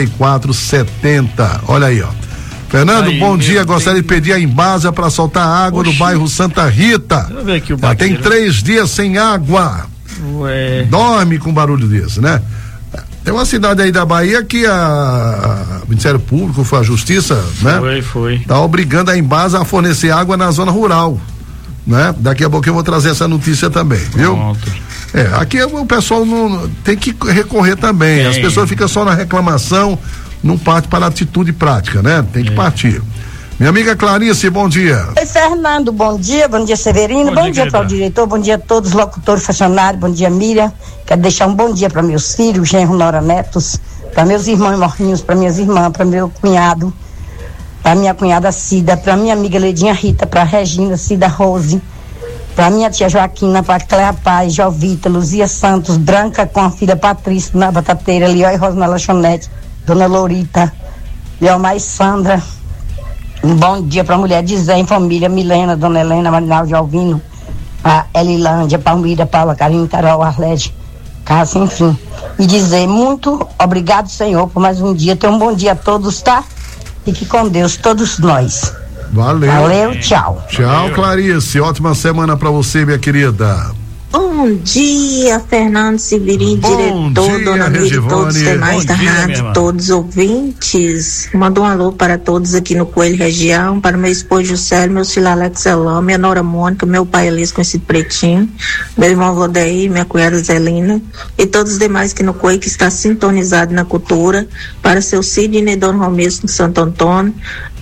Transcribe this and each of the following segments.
470. Olha aí, ó. Fernando, aí, bom dia. Gostaria de pedir a Embasa para soltar água no bairro Santa Rita. Deixa eu ver aqui o já tem 3 dias sem água. Ué. Dorme com barulho desse, né? Tem uma cidade aí da Bahia que o Ministério Público, foi a Justiça, né? Foi. Tá obrigando a Embasa a fornecer água na zona rural, né? Daqui a pouco eu vou trazer essa notícia também, viu? Pronto. Aqui o pessoal não tem que recorrer também. As pessoas ficam só na reclamação, não parte para a atitude prática, né? Tem que partir. Minha amiga Clarice, bom dia. Oi, Fernando, bom dia Severino, bom dia para o diretor, bom dia a todos os locutores, funcionários, bom dia Miriam. Quero deixar um bom dia para meus filhos, genro, nora, netos, para meus irmãos morrinhos, para minhas irmãs, para meu cunhado, para minha cunhada Cida, para minha amiga Ledinha Rita, para Regina, Cida Rose, para minha tia Joaquina, para Cléa Paz, Jovita, Luzia Santos, Branca com a filha Patrícia na Batateira, Lió e Rosa na Lanchonete, Dona Lourita, Leomar e Sandra. Um bom dia para a mulher de Zé em família, Milena, Dona Helena, Marinaldo Alvino, a Elilândia, Palmira, Paula, Carine, Carol, Arlete, Cássia, enfim. E dizer muito obrigado, Senhor, por mais um dia. Tenha um bom dia a todos, tá? Fique com Deus, todos nós. Valeu, tchau. Tchau, Clarice. Ótima semana para você, minha querida. Bom dia, Fernando Severino, diretor, dia, Dona Miri, todos os demais da rádio, todos os ouvintes. Mando um alô para todos aqui no Coelho Região, para meu esposo Juscelio, meu filho Alex Elão, minha nora Mônica, meu pai Elias, conhecido Pretinho, meu irmão Vodeir, minha cunhada Zelina, e todos os demais aqui no Coelho que está sintonizado na cultura, para seu Sidney, Dona Romero no Santo Antônio,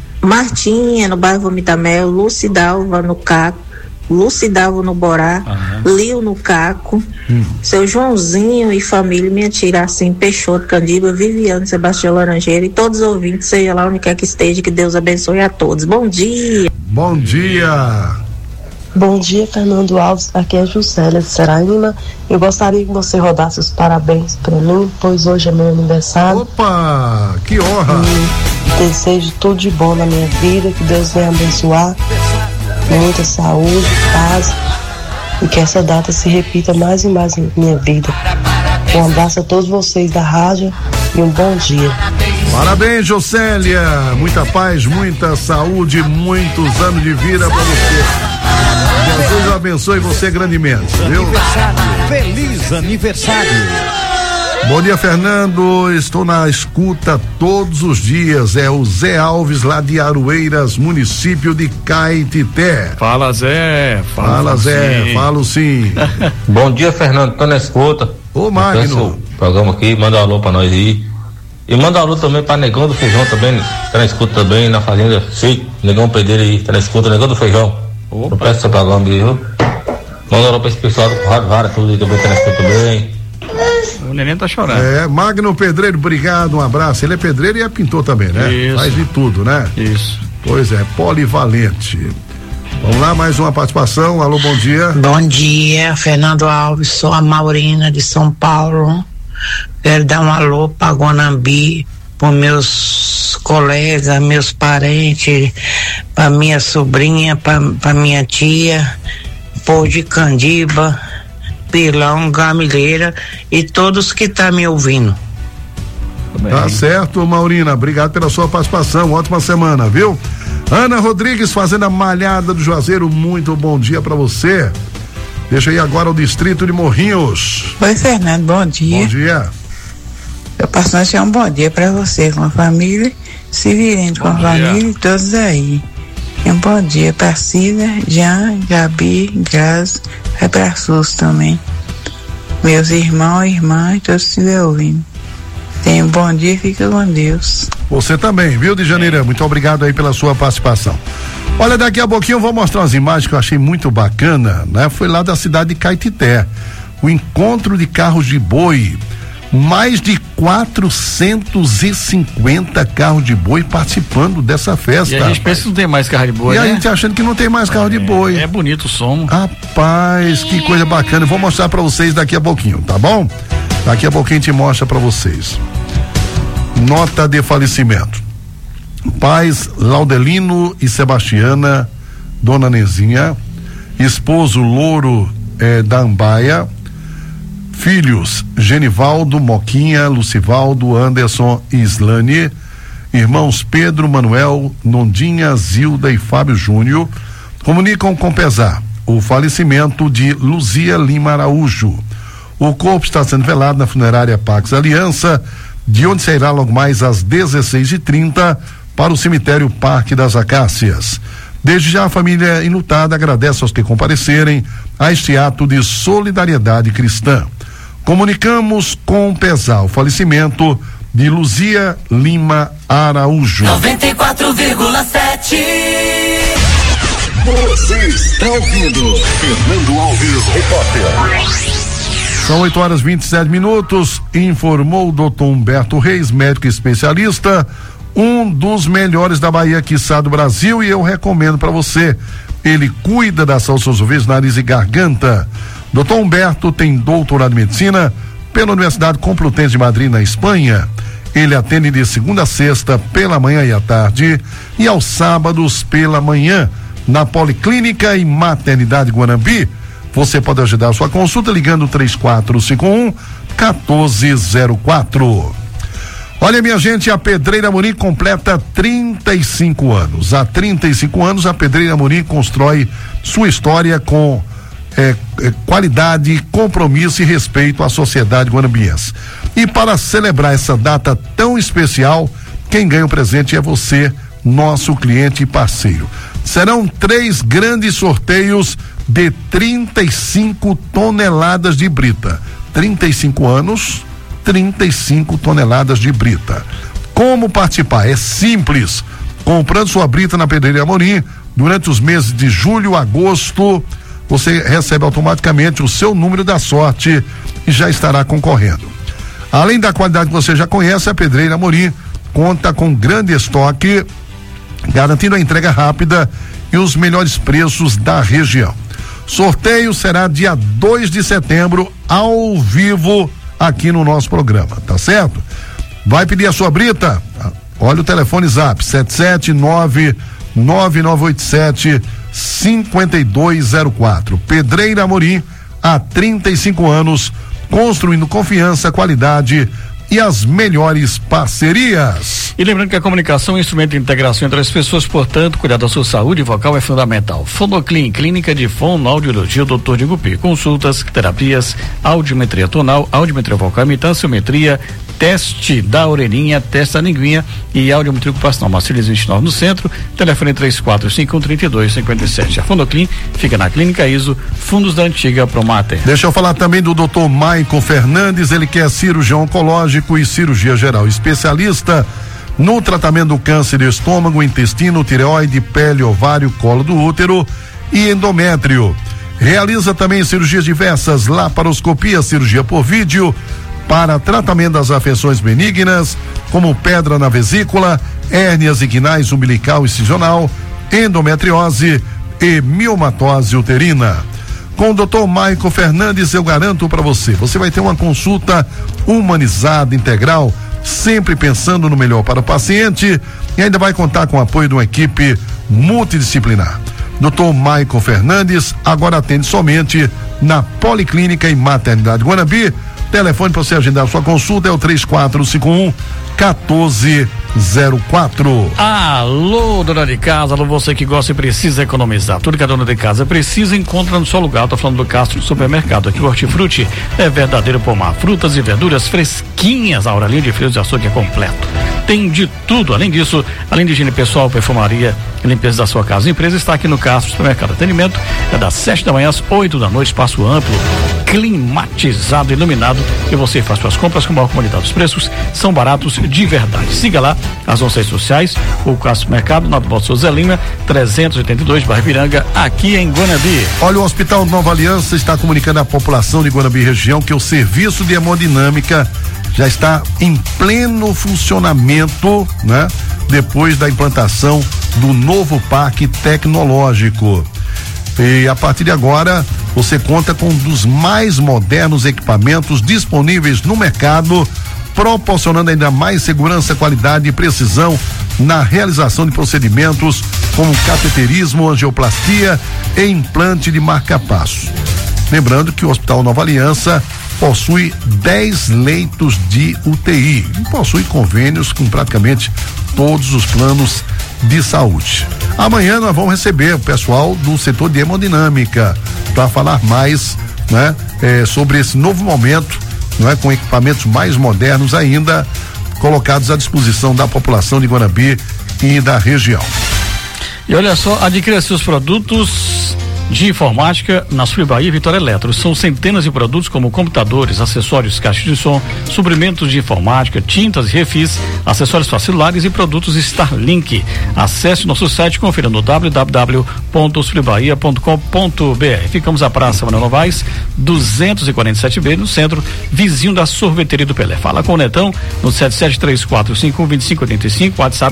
Martinha no bairro Vomitamel, Lucidalva no Caco, Lucidalvo no Borá, Lio no Caco, seu Joãozinho e família, minha tia assim, Peixoto, Candiba, Viviane, Sebastião Laranjeira e todos os ouvintes, seja lá onde quer que esteja, que Deus abençoe a todos. Bom dia. Bom dia. Bom dia, Fernando Alves, aqui é Juscelia de Seraíma. Eu gostaria que você rodasse os parabéns para mim, pois hoje é meu aniversário. Opa, que honra. E desejo tudo de bom na minha vida, que Deus venha abençoar. Muita saúde, paz e que essa data se repita mais e mais na minha vida. Um abraço a todos vocês da rádio e um bom dia. Parabéns, Juscelia, muita paz, muita saúde, muitos anos de vida para você. Jesus abençoe você grandemente, viu? Feliz aniversário. Bom dia, Fernando, estou na escuta todos os dias, é o Zé Alves lá de Aroeiras, município de Caetité. Fala, Zé. Fala, Zé, falo sim. Bom dia, Fernando, tô na escuta. Ô, Magno. Programa aqui, manda um alô pra nós aí. E manda um alô também pra Negão do Feijão também, tá na escuta também, na fazenda, sei, Negão Pedreiro aí, tá na escuta, Negão do Feijão. Opa. Eu peço seu programa aí, viu? Manda um alô pra esse pessoal do Rádio Vara, tudo aí também, tá na escuta também. O neném tá chorando. Magno Pedreiro, obrigado, um abraço. Ele é pedreiro e é pintor também, né? Isso. Faz de tudo, né? Isso. Pois é, polivalente. Vamos lá, mais uma participação. Alô, bom dia. Bom dia, Fernando Alves, sou a Maurina de São Paulo. Quero dar um alô para Guanambi, para meus colegas, meus parentes, para minha sobrinha, para minha tia, povo de Candiba, Pilão, Gamilheira e todos que tá me ouvindo. Tá certo, Maurina, obrigado pela sua participação, ótima semana, viu? Ana Rodrigues, Fazenda Malhada do Juazeiro, muito bom dia pra você. Deixa aí agora o distrito de Morrinhos. Oi, Fernando, bom dia. Bom dia. Eu passo a deixar um bom dia pra você, com a família, Severino, com a família e todos aí. E um bom dia pra Cida, Jean, Gabi, Grazi, é pra SUS também. Meus irmãos e irmãs, todos estiverem ouvindo. Tenha um bom dia e fica com Deus. Você também, viu, de Janeiro? Muito obrigado aí pela sua participação. Olha, daqui a pouquinho eu vou mostrar umas imagens que eu achei muito bacana, né? Foi lá da cidade de Caetité. O encontro de carros de boi. Mais de 450 carros de boi participando dessa festa. E a gente pensa que não tem mais carro de boi, né? E a gente achando que não tem mais carro de boi. É bonito o som. Rapaz, que coisa bacana. Eu vou mostrar pra vocês daqui a pouquinho, tá bom? Daqui a pouquinho a gente mostra pra vocês. Nota de falecimento. Pais Laudelino e Sebastiana, Dona Nezinha, esposo Louro da Ambaia, Filhos: Genivaldo, Moquinha, Lucivaldo, Anderson e Islane. Irmãos Pedro, Manuel, Nondinha, Zilda e Fábio Júnior comunicam com pesar o falecimento de Luzia Lima Araújo. O corpo está sendo velado na funerária Pax Aliança, de onde sairá logo mais às 16h30 para o cemitério Parque das Acácias. Desde já a família enlutada agradece aos que comparecerem a este ato de solidariedade cristã. Comunicamos com pesar o falecimento de Luzia Lima Araújo. 94,7. Você está ouvindo Fernando Alves, repórter. São 8h27, informou o doutor Humberto Reis, médico especialista, um dos melhores da Bahia, quiçá do Brasil, e eu recomendo para você. Ele cuida da saúde dos seus ouvidos, nariz e garganta. Doutor Humberto tem doutorado em medicina pela Universidade Complutense de Madrid, na Espanha. Ele atende de segunda a sexta pela manhã e à tarde e aos sábados pela manhã na Policlínica e Maternidade Guanambi. Você pode ajudar a sua consulta ligando 3451-1404. Olha, minha gente, a Pedreira Amorim completa 35 anos. Há 35 anos a Pedreira Amorim constrói sua história com qualidade, compromisso e respeito à sociedade guanambiense. E para celebrar essa data tão especial, quem ganha o presente é você, nosso cliente e parceiro. Serão 3 grandes sorteios de 35 toneladas de brita. 35 anos, 35 toneladas de brita. Como participar? É simples. Comprando sua brita na Pedreira Amorim, durante os meses de julho, agosto, você recebe automaticamente o seu número da sorte e já estará concorrendo. Além da qualidade que você já conhece, a Pedreira Amorim conta com grande estoque, garantindo a entrega rápida e os melhores preços da região. Sorteio será dia 2 de setembro, ao vivo, aqui no nosso programa, tá certo? Vai pedir a sua brita? Olha o telefone Zap, 779-9987-5204. Pedreira Amorim, há 35 anos, construindo confiança, qualidade e as melhores parcerias. E lembrando que a comunicação é um instrumento de integração entre as pessoas, portanto, cuidar da sua saúde vocal é fundamental. Fonoclin, clínica de fonoaudiologia, Dr. Diego P. Consultas, terapias, audiometria tonal, audiometria vocal, imitanciometria, teste da orelhinha, teste da linguinha e audiometria ocupacional. Marcílios 29 no centro, telefone 3451-3257. A Fonoclin fica na Clínica ISO, Fundos da Antiga Promater. Deixa eu falar também do Dr. Maicon Fernandes, ele que é cirurgião oncológico e cirurgia geral, especialista no tratamento do câncer de estômago, intestino, tireoide, pele, ovário, colo do útero e endométrio. Realiza também cirurgias diversas, laparoscopia, cirurgia por vídeo, para tratamento das afecções benignas, como pedra na vesícula, hérnias inguinais, umbilical e incisional, endometriose e miomatose uterina. Com o Dr. Maicon Fernandes, eu garanto para você vai ter uma consulta humanizada, integral, sempre pensando no melhor para o paciente, e ainda vai contar com o apoio de uma equipe multidisciplinar. Dr. Maicon Fernandes agora atende somente na Policlínica e Maternidade Guanambi. Telefone para você agendar sua consulta é o 3451-1404. Alô, dona de casa, alô, você que gosta e precisa economizar. Tudo que a dona de casa precisa encontra no seu lugar. Tô falando do Castro Supermercado. Aqui o Hortifruti é verdadeiro pomar. Frutas e verduras fresquinhas. A Auralinha de frios e açougue é completo. Tem de tudo. Além disso, além de higiene pessoal, perfumaria e limpeza da sua casa. A empresa está aqui no Castro Supermercado. Atendimento é das 7 da manhã às 8 da noite. Espaço amplo, climatizado, iluminado, e você faz suas compras com maior comodidade. Os preços são baratos de verdade. Siga lá as nossas redes sociais, o Castro Mercado, na Rua Souza Lima, 382, bairro Piranga, aqui em Guanambi. Olha, o Hospital Nova Aliança está comunicando à população de Guanambi região que o serviço de hemodinâmica já está em pleno funcionamento, né? Depois da implantação do novo parque tecnológico. E a partir de agora, você conta com um dos mais modernos equipamentos disponíveis no mercado, proporcionando ainda mais segurança, qualidade e precisão na realização de procedimentos como cateterismo, angioplastia e implante de marca-passo. Lembrando que o Hospital Nova Aliança possui 10 leitos de UTI e possui convênios com praticamente todos os planos de saúde. Amanhã nós vamos receber o pessoal do setor de hemodinâmica para falar mais, né, sobre esse novo momento, não é, com equipamentos mais modernos ainda colocados à disposição da população de Guanambi e da região. E olha só, adquira seus produtos de informática na Sul Bahia Vitória Eletro. São centenas de produtos como computadores, acessórios, caixas de som, suprimentos de informática, tintas e refis, acessórios para celulares e produtos Starlink. Acesse nosso site e confira no www.sulbahia.com.br. Ficamos à Praça Manuel Novaes, 247B, no centro, vizinho da Sorveteria do Pelé. Fala com o Netão no 7734512585, WhatsApp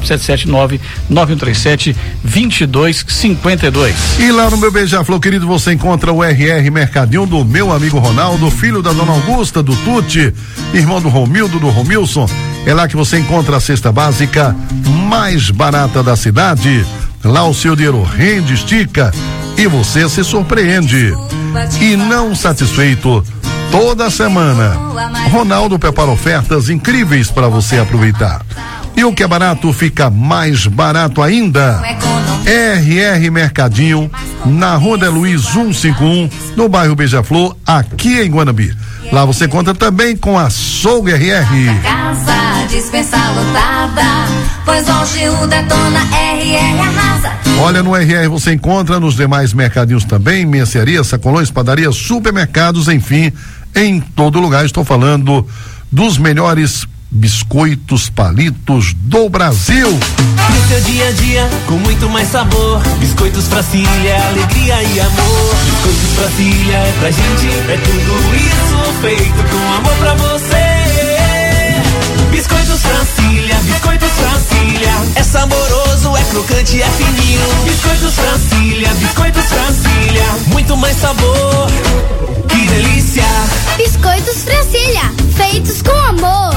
77991372252. E lá no meu Beija-Flor, querido, você encontra o RR Mercadinho do meu amigo Ronaldo, filho da dona Augusta, do Tuti, irmão do Romildo, do Romilson. É lá que você encontra a cesta básica mais barata da cidade. Lá o seu dinheiro rende, estica e você se surpreende. E não satisfeito, toda semana, Ronaldo prepara ofertas incríveis para você aproveitar. E o que é barato fica mais barato ainda. RR Mercadinho, na Rua de Luiz 151, no bairro Beija-Flor, aqui em Guanambi. Lá você conta também com a Açougue RR. Casa, dispensa lotada, pois hoje o Detona RR arrasa. Olha, no RR você encontra nos demais mercadinhos também, mercearias, sacolões, padarias, supermercados, enfim, em todo lugar. Estou falando dos melhores biscoitos palitos do Brasil. No seu dia a dia, com muito mais sabor. Biscoitos Fracília, alegria e amor. Biscoitos Fracília é pra gente, é tudo isso feito com amor pra você. Biscoitos Fracília, biscoitos Fracília. É saboroso, é crocante, é fininho. Biscoitos Fracília, muito mais sabor. Que delícia! Biscoitos Fracília, feitos com amor.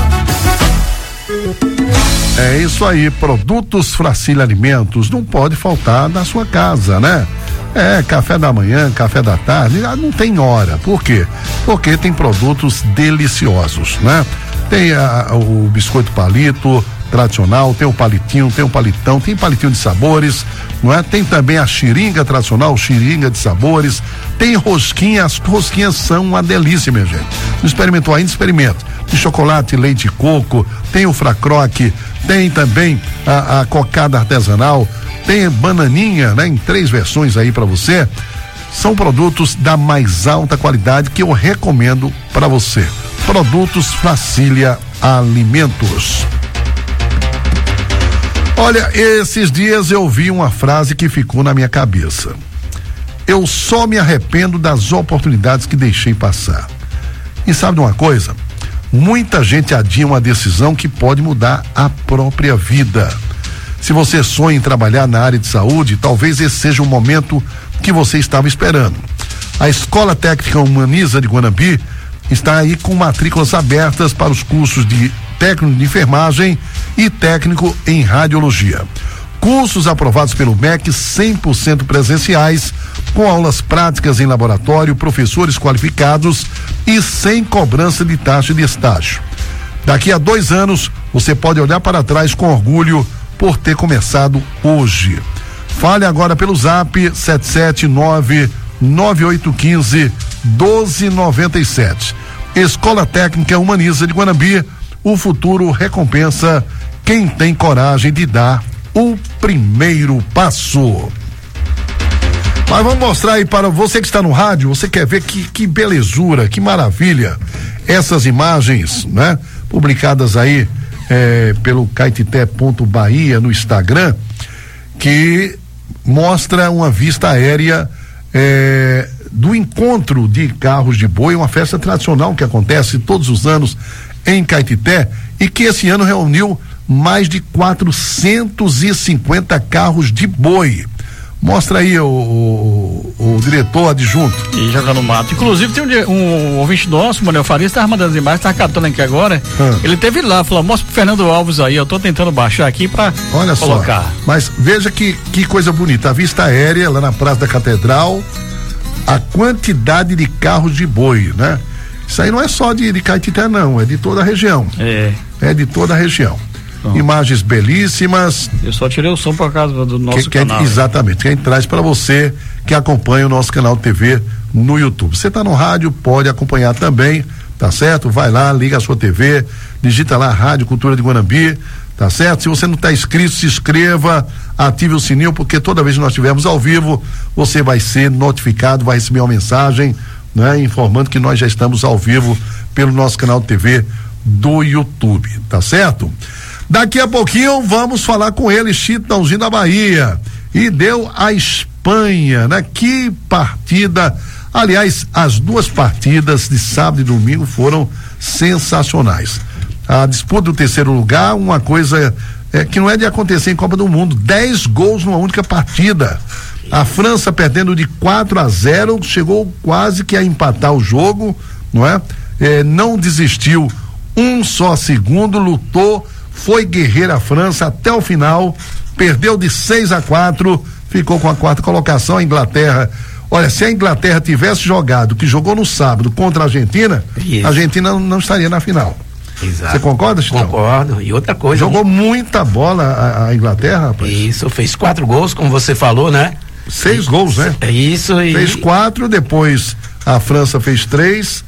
É isso aí, produtos Fracília Alimentos não pode faltar na sua casa, né? Café da manhã, café da tarde, não tem hora. Por quê? Porque tem produtos deliciosos, né? Tem o biscoito palito tradicional, tem o palitinho, tem o palitão, tem palitinho de sabores, não é? Tem também a xiringa tradicional, xiringa de sabores, tem rosquinha, as rosquinhas são uma delícia, minha gente. Não experimentou ainda? Experimenta. De chocolate, leite e coco, tem o fracroque, tem também a cocada artesanal, tem bananinha, né? Em 3 versões aí para você. São produtos da mais alta qualidade que eu recomendo para você. Produtos Fracília Alimentos. Olha, esses dias eu vi uma frase que ficou na minha cabeça. Eu só me arrependo das oportunidades que deixei passar. E sabe de uma coisa? Muita gente adia uma decisão que pode mudar a própria vida. Se você sonha em trabalhar na área de saúde, talvez esse seja o momento que você estava esperando. A Escola Técnica Humaniza de Guanambi está aí com matrículas abertas para os cursos de técnico de enfermagem e técnico em radiologia. Cursos aprovados pelo MEC 100% presenciais, com aulas práticas em laboratório, professores qualificados e sem cobrança de taxa de estágio. Daqui a 2 anos, você pode olhar para trás com orgulho por ter começado hoje. Fale agora pelo Zap 779-9815-1297. Escola Técnica Humaniza de Guanambi, o futuro recompensa quem tem coragem de dar o primeiro passo. Mas vamos mostrar aí para você que está no rádio, você quer ver que belezura, que maravilha, essas imagens, né? Publicadas aí pelo Caetité.bahia no Instagram, que mostra uma vista aérea do encontro de carros de boi, uma festa tradicional que acontece todos os anos em Caetité e que esse ano reuniu mais de 450 carros de boi. Mostra aí o diretor adjunto. E joga no mato. Inclusive tem um ouvinte nosso, Manuel Faria, estava mandando as imagens, está catando aqui agora. Ele teve lá, falou, mostra pro Fernando Alves aí, eu tô tentando baixar aqui para colocar. Só, mas veja que coisa bonita, a vista aérea lá na Praça da Catedral, a quantidade de carros de boi, né? Isso aí não é só de Caetité, não, é de toda a região. É de toda a região. Imagens belíssimas. Eu só tirei o som por causa do nosso canal. Exatamente, quem traz para você que acompanha o nosso canal de TV no YouTube. Você tá no rádio, pode acompanhar também, tá certo? Vai lá, liga a sua TV, digita lá Rádio Cultura de Guanambi, tá certo? Se você não está inscrito, se inscreva, ative o sininho, porque toda vez que nós estivermos ao vivo, você vai ser notificado, vai receber uma mensagem, né? Informando que nós já estamos ao vivo pelo nosso canal de TV do YouTube, tá certo? Daqui a pouquinho vamos falar com ele, Chitãozinho da Bahia, e deu a Espanha, né? Que partida, aliás, as duas partidas de sábado e domingo foram sensacionais. A disputa do terceiro lugar, uma coisa que não é de acontecer em Copa do Mundo, 10 gols numa única partida. A França perdendo de 4-0, chegou quase que a empatar o jogo, não é? Não desistiu um só segundo, lutou, foi guerreira a França até o final, perdeu de 6-4, ficou com a quarta colocação. A Inglaterra, olha, se a Inglaterra tivesse jogado, que jogou no sábado contra a Argentina, a Argentina não estaria na final. Exato. Você concorda, Chitão? Concordo. E outra coisa. Jogou muita bola a Inglaterra, rapaz. Isso, fez 4 gols, como você falou, né? 6 gols, né? Isso. Fez 4, depois a França fez 3,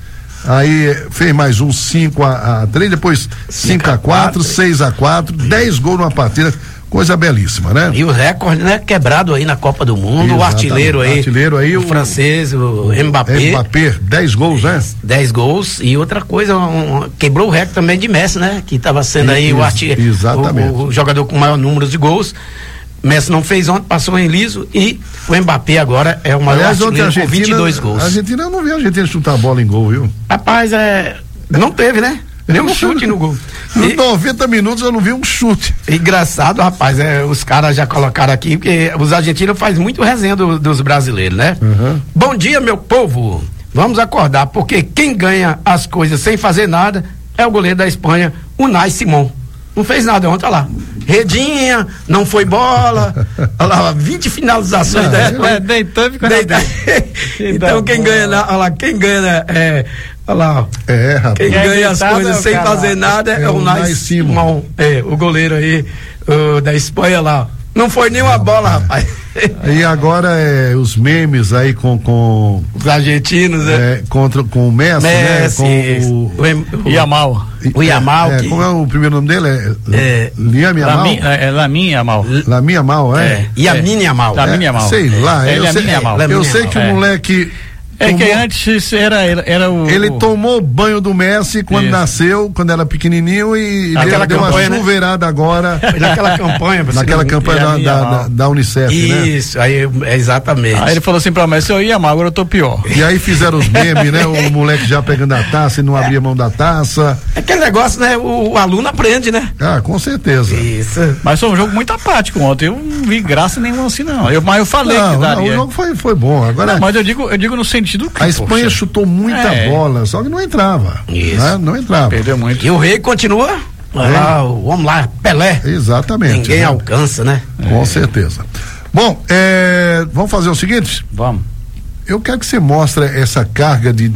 aí fez mais um 5-3, depois 5-4, 6-4, 10 gols numa partida. Coisa belíssima, né? E o recorde, né? Quebrado aí na Copa do Mundo. Exatamente. O artilheiro aí, o francês, o Mbappé. Mbappé, 10 gols, né? 10 gols. E outra coisa, quebrou o recorde também de Messi, né? Que estava sendo aí o artilheiro. Exatamente. O jogador com maior número de gols. Messi não fez ontem, passou em liso, e o Mbappé agora é o maior artilheiro com 22 gols. A Argentina, eu não vi a Argentina chutar a bola em gol, viu? Rapaz, não teve, né? Nenhum chute no gol. Nos 90 minutos eu não vi um chute. Engraçado, rapaz, os caras já colocaram aqui, porque os argentinos fazem muito resenha dos brasileiros, né? Bom dia, meu povo. Vamos acordar, porque quem ganha as coisas sem fazer nada é o goleiro da Espanha, Unai Simón. Não fez nada ontem, olha lá. Redinha, não foi bola. Olha lá, 20 finalizações dela. Deitou e ficou então quem ganha, olha lá, quem ganha olha lá, rapaz. Quem ganha as coisas sem fazer nada é o Unai Simón. O goleiro aí da Espanha lá. Não foi nenhuma bola, rapaz. E agora os memes aí com os argentinos, né? Com o Messi, né? Com o Yamal. O Yamal. Como é o primeiro nome dele? Liam Yamal? Lamin Yamal. Lamin Yamal, Yamin Yamal. Sei lá. Eu sei que o moleque... que antes era o... Ele tomou banho do Messi quando nasceu, quando era pequenininho, e deu uma chuveirada, né? Agora. Naquela campanha. Naquela campanha da Unicef, né? Isso, aí exatamente. Aí ele falou assim pra Messi, eu ia mal, agora eu tô pior. E aí fizeram os memes, né? O moleque já pegando a taça e não abria a mão da taça. Aquele negócio, né? O aluno aprende, né? Com certeza. Isso. Mas foi um jogo muito apático ontem, eu não vi graça nenhuma assim, não. Mas eu falei que daria. O jogo foi bom. Agora, mas eu digo no sentido que, a Espanha chutou muita bola, só que não entrava. Isso. Né? Não entrava. Perdeu muito. E o Rei continua? Vamos lá, Pelé. Exatamente. Ninguém alcança, né? Com certeza. Bom, vamos fazer o seguinte? Vamos. Eu quero que você mostre essa carga de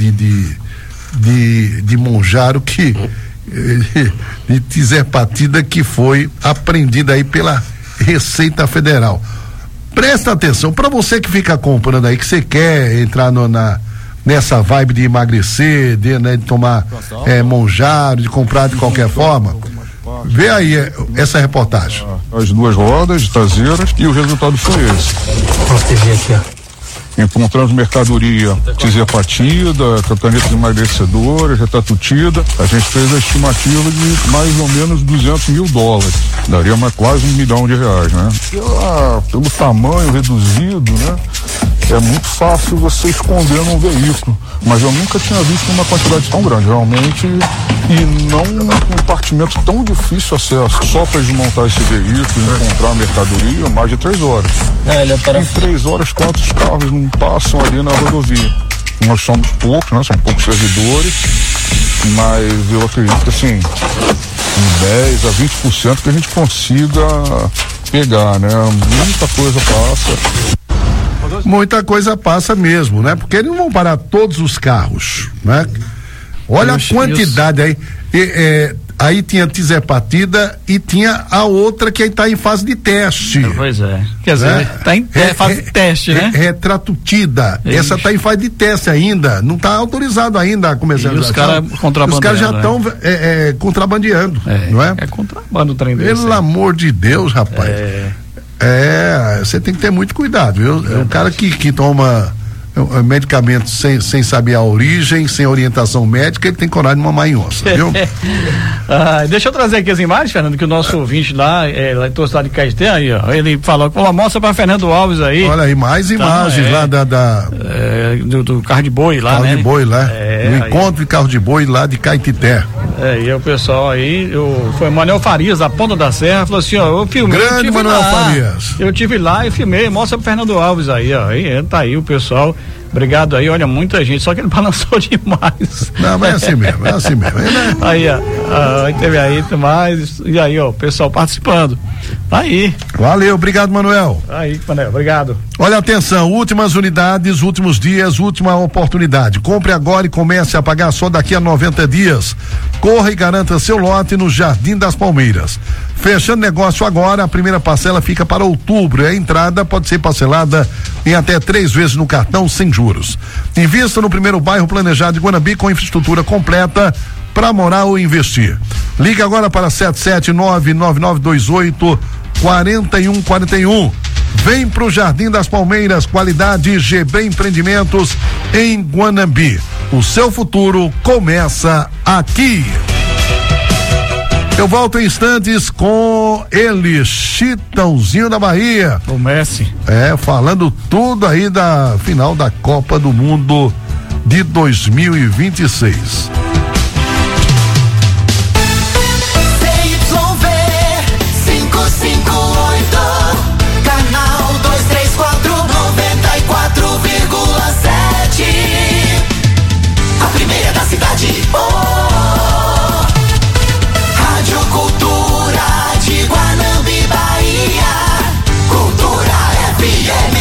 Monjaro de tizepatida que foi apreendida aí pela Receita Federal. Presta atenção, para você que fica comprando aí, que você quer entrar nessa vibe de emagrecer, de tomar Monjaro, de comprar de qualquer forma, vê aí essa reportagem. As duas rodas traseiras e o resultado foi esse. Proteger aqui, ó. Encontramos mercadoria tizepatida, caneta emagrecedora, retatutida. A gente fez a estimativa de mais ou menos $200 mil. Daria quase R$1 milhão, né? Pelo tamanho reduzido, né? É muito fácil você esconder num veículo. Mas eu nunca tinha visto uma quantidade tão grande, realmente, e não um compartimento tão difícil acesso. Só para desmontar esse veículo e encontrar a mercadoria, mais de 3 horas. Em 3 horas, quantos carros não passam ali na rodovia? Nós somos poucos, né? São poucos servidores, mas eu acredito que assim, em 10 a 20% que a gente consiga pegar, né? Muita coisa passa. Muita coisa passa mesmo, né? Porque eles não vão parar todos os carros, né? Olha a quantidade aí. Aí tinha tirzepatida e tinha a outra que está em fase de teste. Pois é. Quer dizer, está em fase de teste, né? Retratutida. Essa está em fase de teste ainda. Não está autorizado ainda a comercialização. Os caras contrabandeando. Os caras já estão contrabandeando, não é? É contrabando o trem desse. Pelo amor de Deus, rapaz. Você tem que ter muito cuidado, viu? É um cara que toma medicamentos sem saber a origem, sem orientação médica, ele tem coragem de mamar em onça, viu? Deixa eu trazer aqui as imagens, Fernando, que o nosso ouvinte lá em Torcida de Caeté, aí, ó, ele falou, mostra para Fernando Alves aí. Olha aí, mais imagens lá do carro de boi lá, carro né? de boi lá, no encontro de carro de boi lá de Caetité. E o pessoal aí, foi o Manuel Farias, da Ponta da Serra, falou assim, ó, eu filmei. Grande Manuel Farias. Eu tive lá e filmei, mostra pro Fernando Alves aí, ó, tá aí o pessoal. Obrigado aí, olha, muita gente, só que ele balançou demais. Não, mas é assim mesmo. Aí, ó, teve aí mais, e aí, ó, o pessoal participando. Tá aí. Valeu, obrigado, Manuel. Aí, Manuel, obrigado. Olha, atenção, últimas unidades, últimos dias, última oportunidade. Compre agora e comece a pagar só daqui a 90 dias. Corra e garanta seu lote no Jardim das Palmeiras. Fechando negócio agora, a primeira parcela fica para outubro e a entrada pode ser parcelada em até 3 vezes no cartão sem juros. Invista no primeiro bairro planejado de Guanambi com infraestrutura completa para morar ou investir. Liga agora para 779-9928-4141. Vem pro Jardim das Palmeiras, qualidade GB Empreendimentos em Guanambi. O seu futuro começa aqui. Eu volto em instantes com ele, Chitãozinho da Bahia. O Messi. Falando tudo aí da final da Copa do Mundo de 2026. CYV 558, canal 234, 94,7. A primeira da cidade. Rádio Cultura de Guanambi, Bahia. Cultura FM.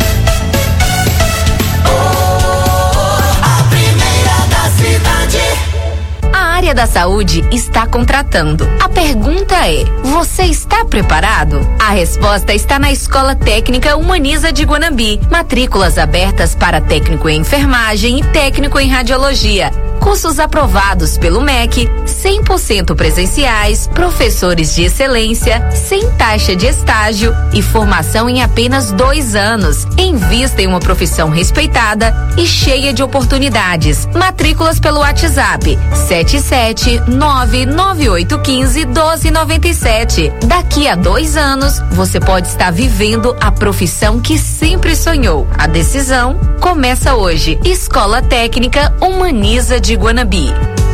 A primeira da cidade. A área da saúde está contratando. A pergunta é: você está preparado? A resposta está na Escola Técnica Humaniza de Guanambi. Matrículas abertas para técnico em enfermagem e técnico em radiologia. Cursos aprovados pelo MEC, 100% presenciais, professores de excelência, sem taxa de estágio e formação em apenas 2 anos. Invista em uma profissão respeitada e cheia de oportunidades. Matrículas pelo WhatsApp 77998151297. Daqui a 2 anos, você pode estar vivendo a profissão que sempre sonhou. A decisão começa hoje. Escola Técnica Humaniza de Guanambi.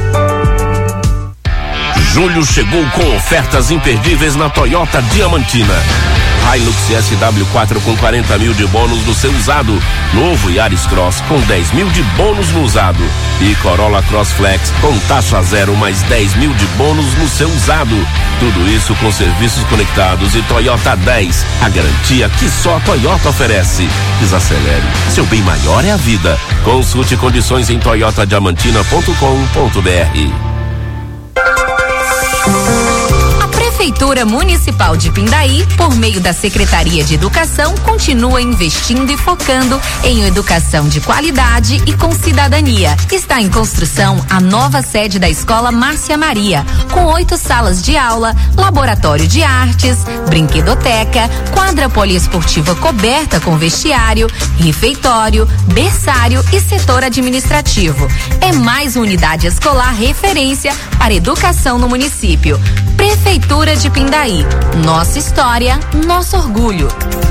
Julho chegou com ofertas imperdíveis na Toyota Diamantina. Hilux SW4 com 40 mil de bônus no seu usado. Novo Yaris Cross com 10 mil de bônus no usado. E Corolla Cross Flex com taxa zero mais 10 mil de bônus no seu usado. Tudo isso com serviços conectados e Toyota 10. A garantia que só a Toyota oferece. Desacelere. Seu bem maior é a vida. Consulte condições em toyotadiamantina.com.br. Prefeitura Municipal de Pindaí, por meio da Secretaria de Educação, continua investindo e focando em educação de qualidade e com cidadania. Está em construção a nova sede da Escola Márcia Maria, com 8 salas de aula, laboratório de artes, brinquedoteca, quadra poliesportiva coberta com vestiário, refeitório, berçário e setor administrativo. É mais uma unidade escolar referência para educação no município. Prefeitura de Pindaí. Nossa história, nosso orgulho.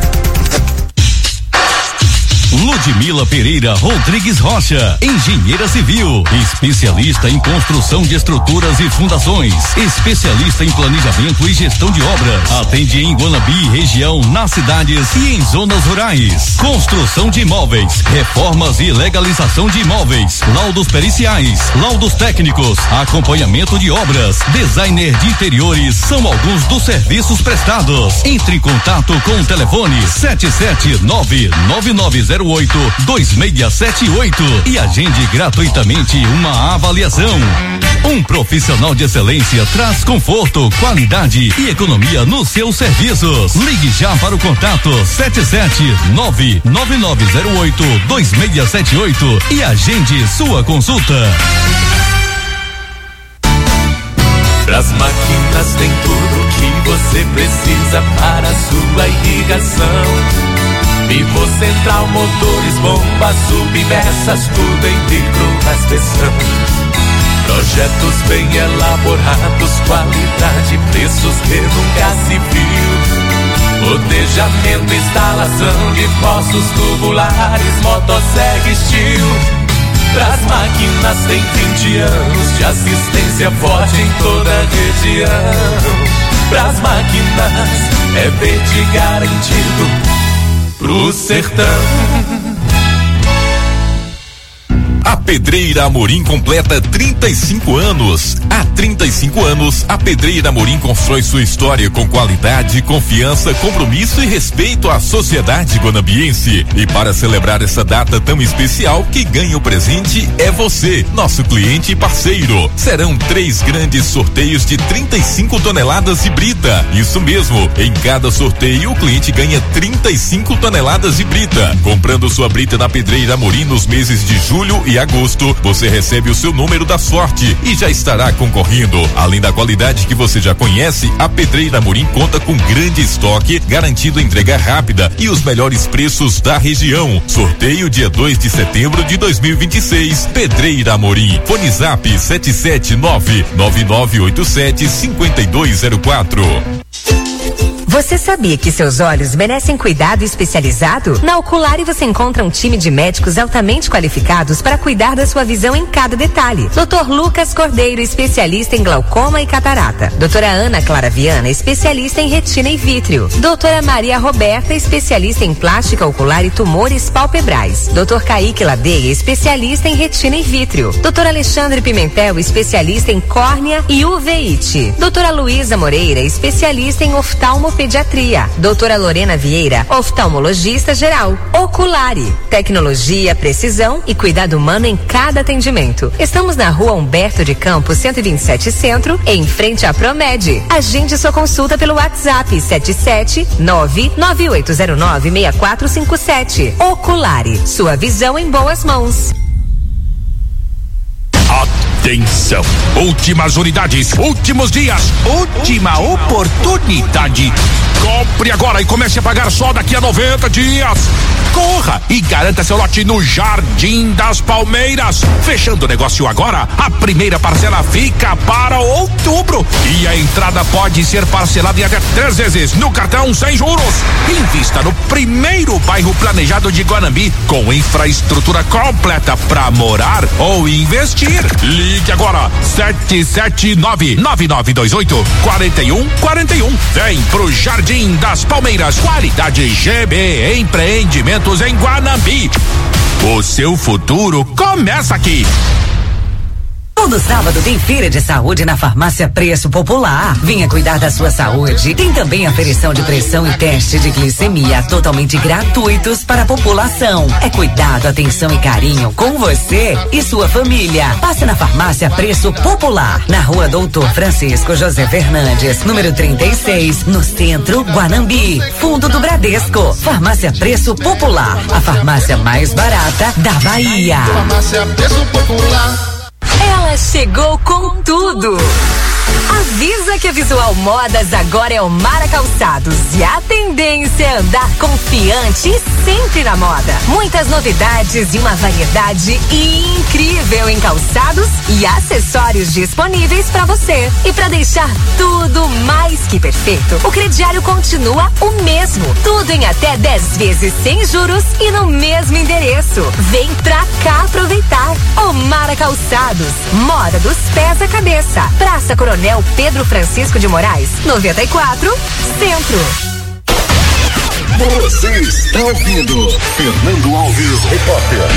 Ludmila Pereira Rodrigues Rocha, engenheira civil, especialista em construção de estruturas e fundações, especialista em planejamento e gestão de obras. Atende em Guanambi, região, nas cidades e em zonas rurais. Construção de imóveis, reformas e legalização de imóveis, laudos periciais, laudos técnicos, acompanhamento de obras, designer de interiores, são alguns dos serviços prestados. Entre em contato com o telefone 7799901 99908-2678 e agende gratuitamente uma avaliação. Um profissional de excelência traz conforto, qualidade e economia nos seus serviços. Ligue já para o contato 7799908-2678 e agende sua consulta. Pras máquinas tem tudo que você precisa para a sua irrigação. Pivô central, motores, bombas, submersas, tudo em microaspersão. Projetos bem elaborados, qualidade, preços que nunca se viu. Rotejamento, instalação de poços tubulares, motosserra Steel. Pras máquinas tem 20 anos de assistência forte em toda a região. Pras máquinas é verde garantido pro sertão. A Pedreira Amorim completa 35 anos. Há 35 anos, a Pedreira Amorim constrói sua história com qualidade, confiança, compromisso e respeito à sociedade guanambiense. E para celebrar essa data tão especial, quem ganha o presente é você, nosso cliente e parceiro. Serão 3 grandes sorteios de 35 toneladas de brita. Isso mesmo, em cada sorteio o cliente ganha 35 toneladas de brita. Comprando sua brita na Pedreira Amorim nos meses de julho e agosto, você recebe o seu número da sorte e já estará concorrendo. Além da qualidade que você já conhece, a Pedreira Amorim conta com grande estoque, garantindo entrega rápida e os melhores preços da região. Sorteio dia 2 de setembro de 2026. Pedreira Amorim. Fone Zap 77999875204. Você sabia que seus olhos merecem cuidado especializado? Na Oculari você encontra um time de médicos altamente qualificados para cuidar da sua visão em cada detalhe. Dr. Lucas Cordeiro, especialista em glaucoma e catarata. Doutora Ana Clara Viana, especialista em retina e vítreo. Doutora Maria Roberta, especialista em plástica ocular e tumores palpebrais. Dr. Kaique Ladeia, especialista em retina e vítreo. Dr. Alexandre Pimentel, especialista em córnea e uveíte. Doutora Luísa Moreira, especialista em oftalmopediatria. Doutora Lorena Vieira, oftalmologista geral. Oculari, tecnologia, precisão e cuidado humano em cada atendimento. Estamos na Rua Humberto de Campos, 127 Centro, em frente à Promed. Agende sua consulta pelo WhatsApp 77998096457. Oculari, sua visão em boas mãos. Atenção! Últimas unidades, últimos dias, última oportunidade. Compre agora e comece a pagar só daqui a 90 dias. Corra e garanta seu lote no Jardim das Palmeiras. Fechando o negócio agora, a primeira parcela fica para outubro. E a entrada pode ser parcelada em até 3 vezes no cartão sem juros. Invista no primeiro bairro planejado de Guanambi, com infraestrutura completa para morar ou investir. Ligue agora, 77999284141. Vem pro Jardim das Palmeiras, qualidade GB Empreendimentos em Guanambi. O seu futuro começa aqui. Todo sábado tem feira de saúde na Farmácia Preço Popular. Venha cuidar da sua saúde. Tem também aferição de pressão e teste de glicemia totalmente gratuitos para a população. É cuidado, atenção e carinho com você e sua família. Passe na Farmácia Preço Popular, na Rua Doutor Francisco José Fernandes, número 36, no centro, Guanambi. Fundo do Bradesco. Farmácia Preço Popular, a farmácia mais barata da Bahia. Farmácia Preço Popular. Ela chegou com tudo. Avisa que a Visual Modas agora é o Mara Calçados e a tendência é andar confiante e sempre na moda. Muitas novidades e uma variedade incrível em calçados e acessórios disponíveis para você. E para deixar tudo mais que perfeito, o crediário continua o mesmo. Tudo em até 10 vezes sem juros e no mesmo endereço. Vem pra cá aproveitar. O Mara Calçados, moda dos pés à cabeça. Praça Coronel Pedro Francisco de Moraes, 94, Centro. Você está ouvindo Fernando Alves, repórter.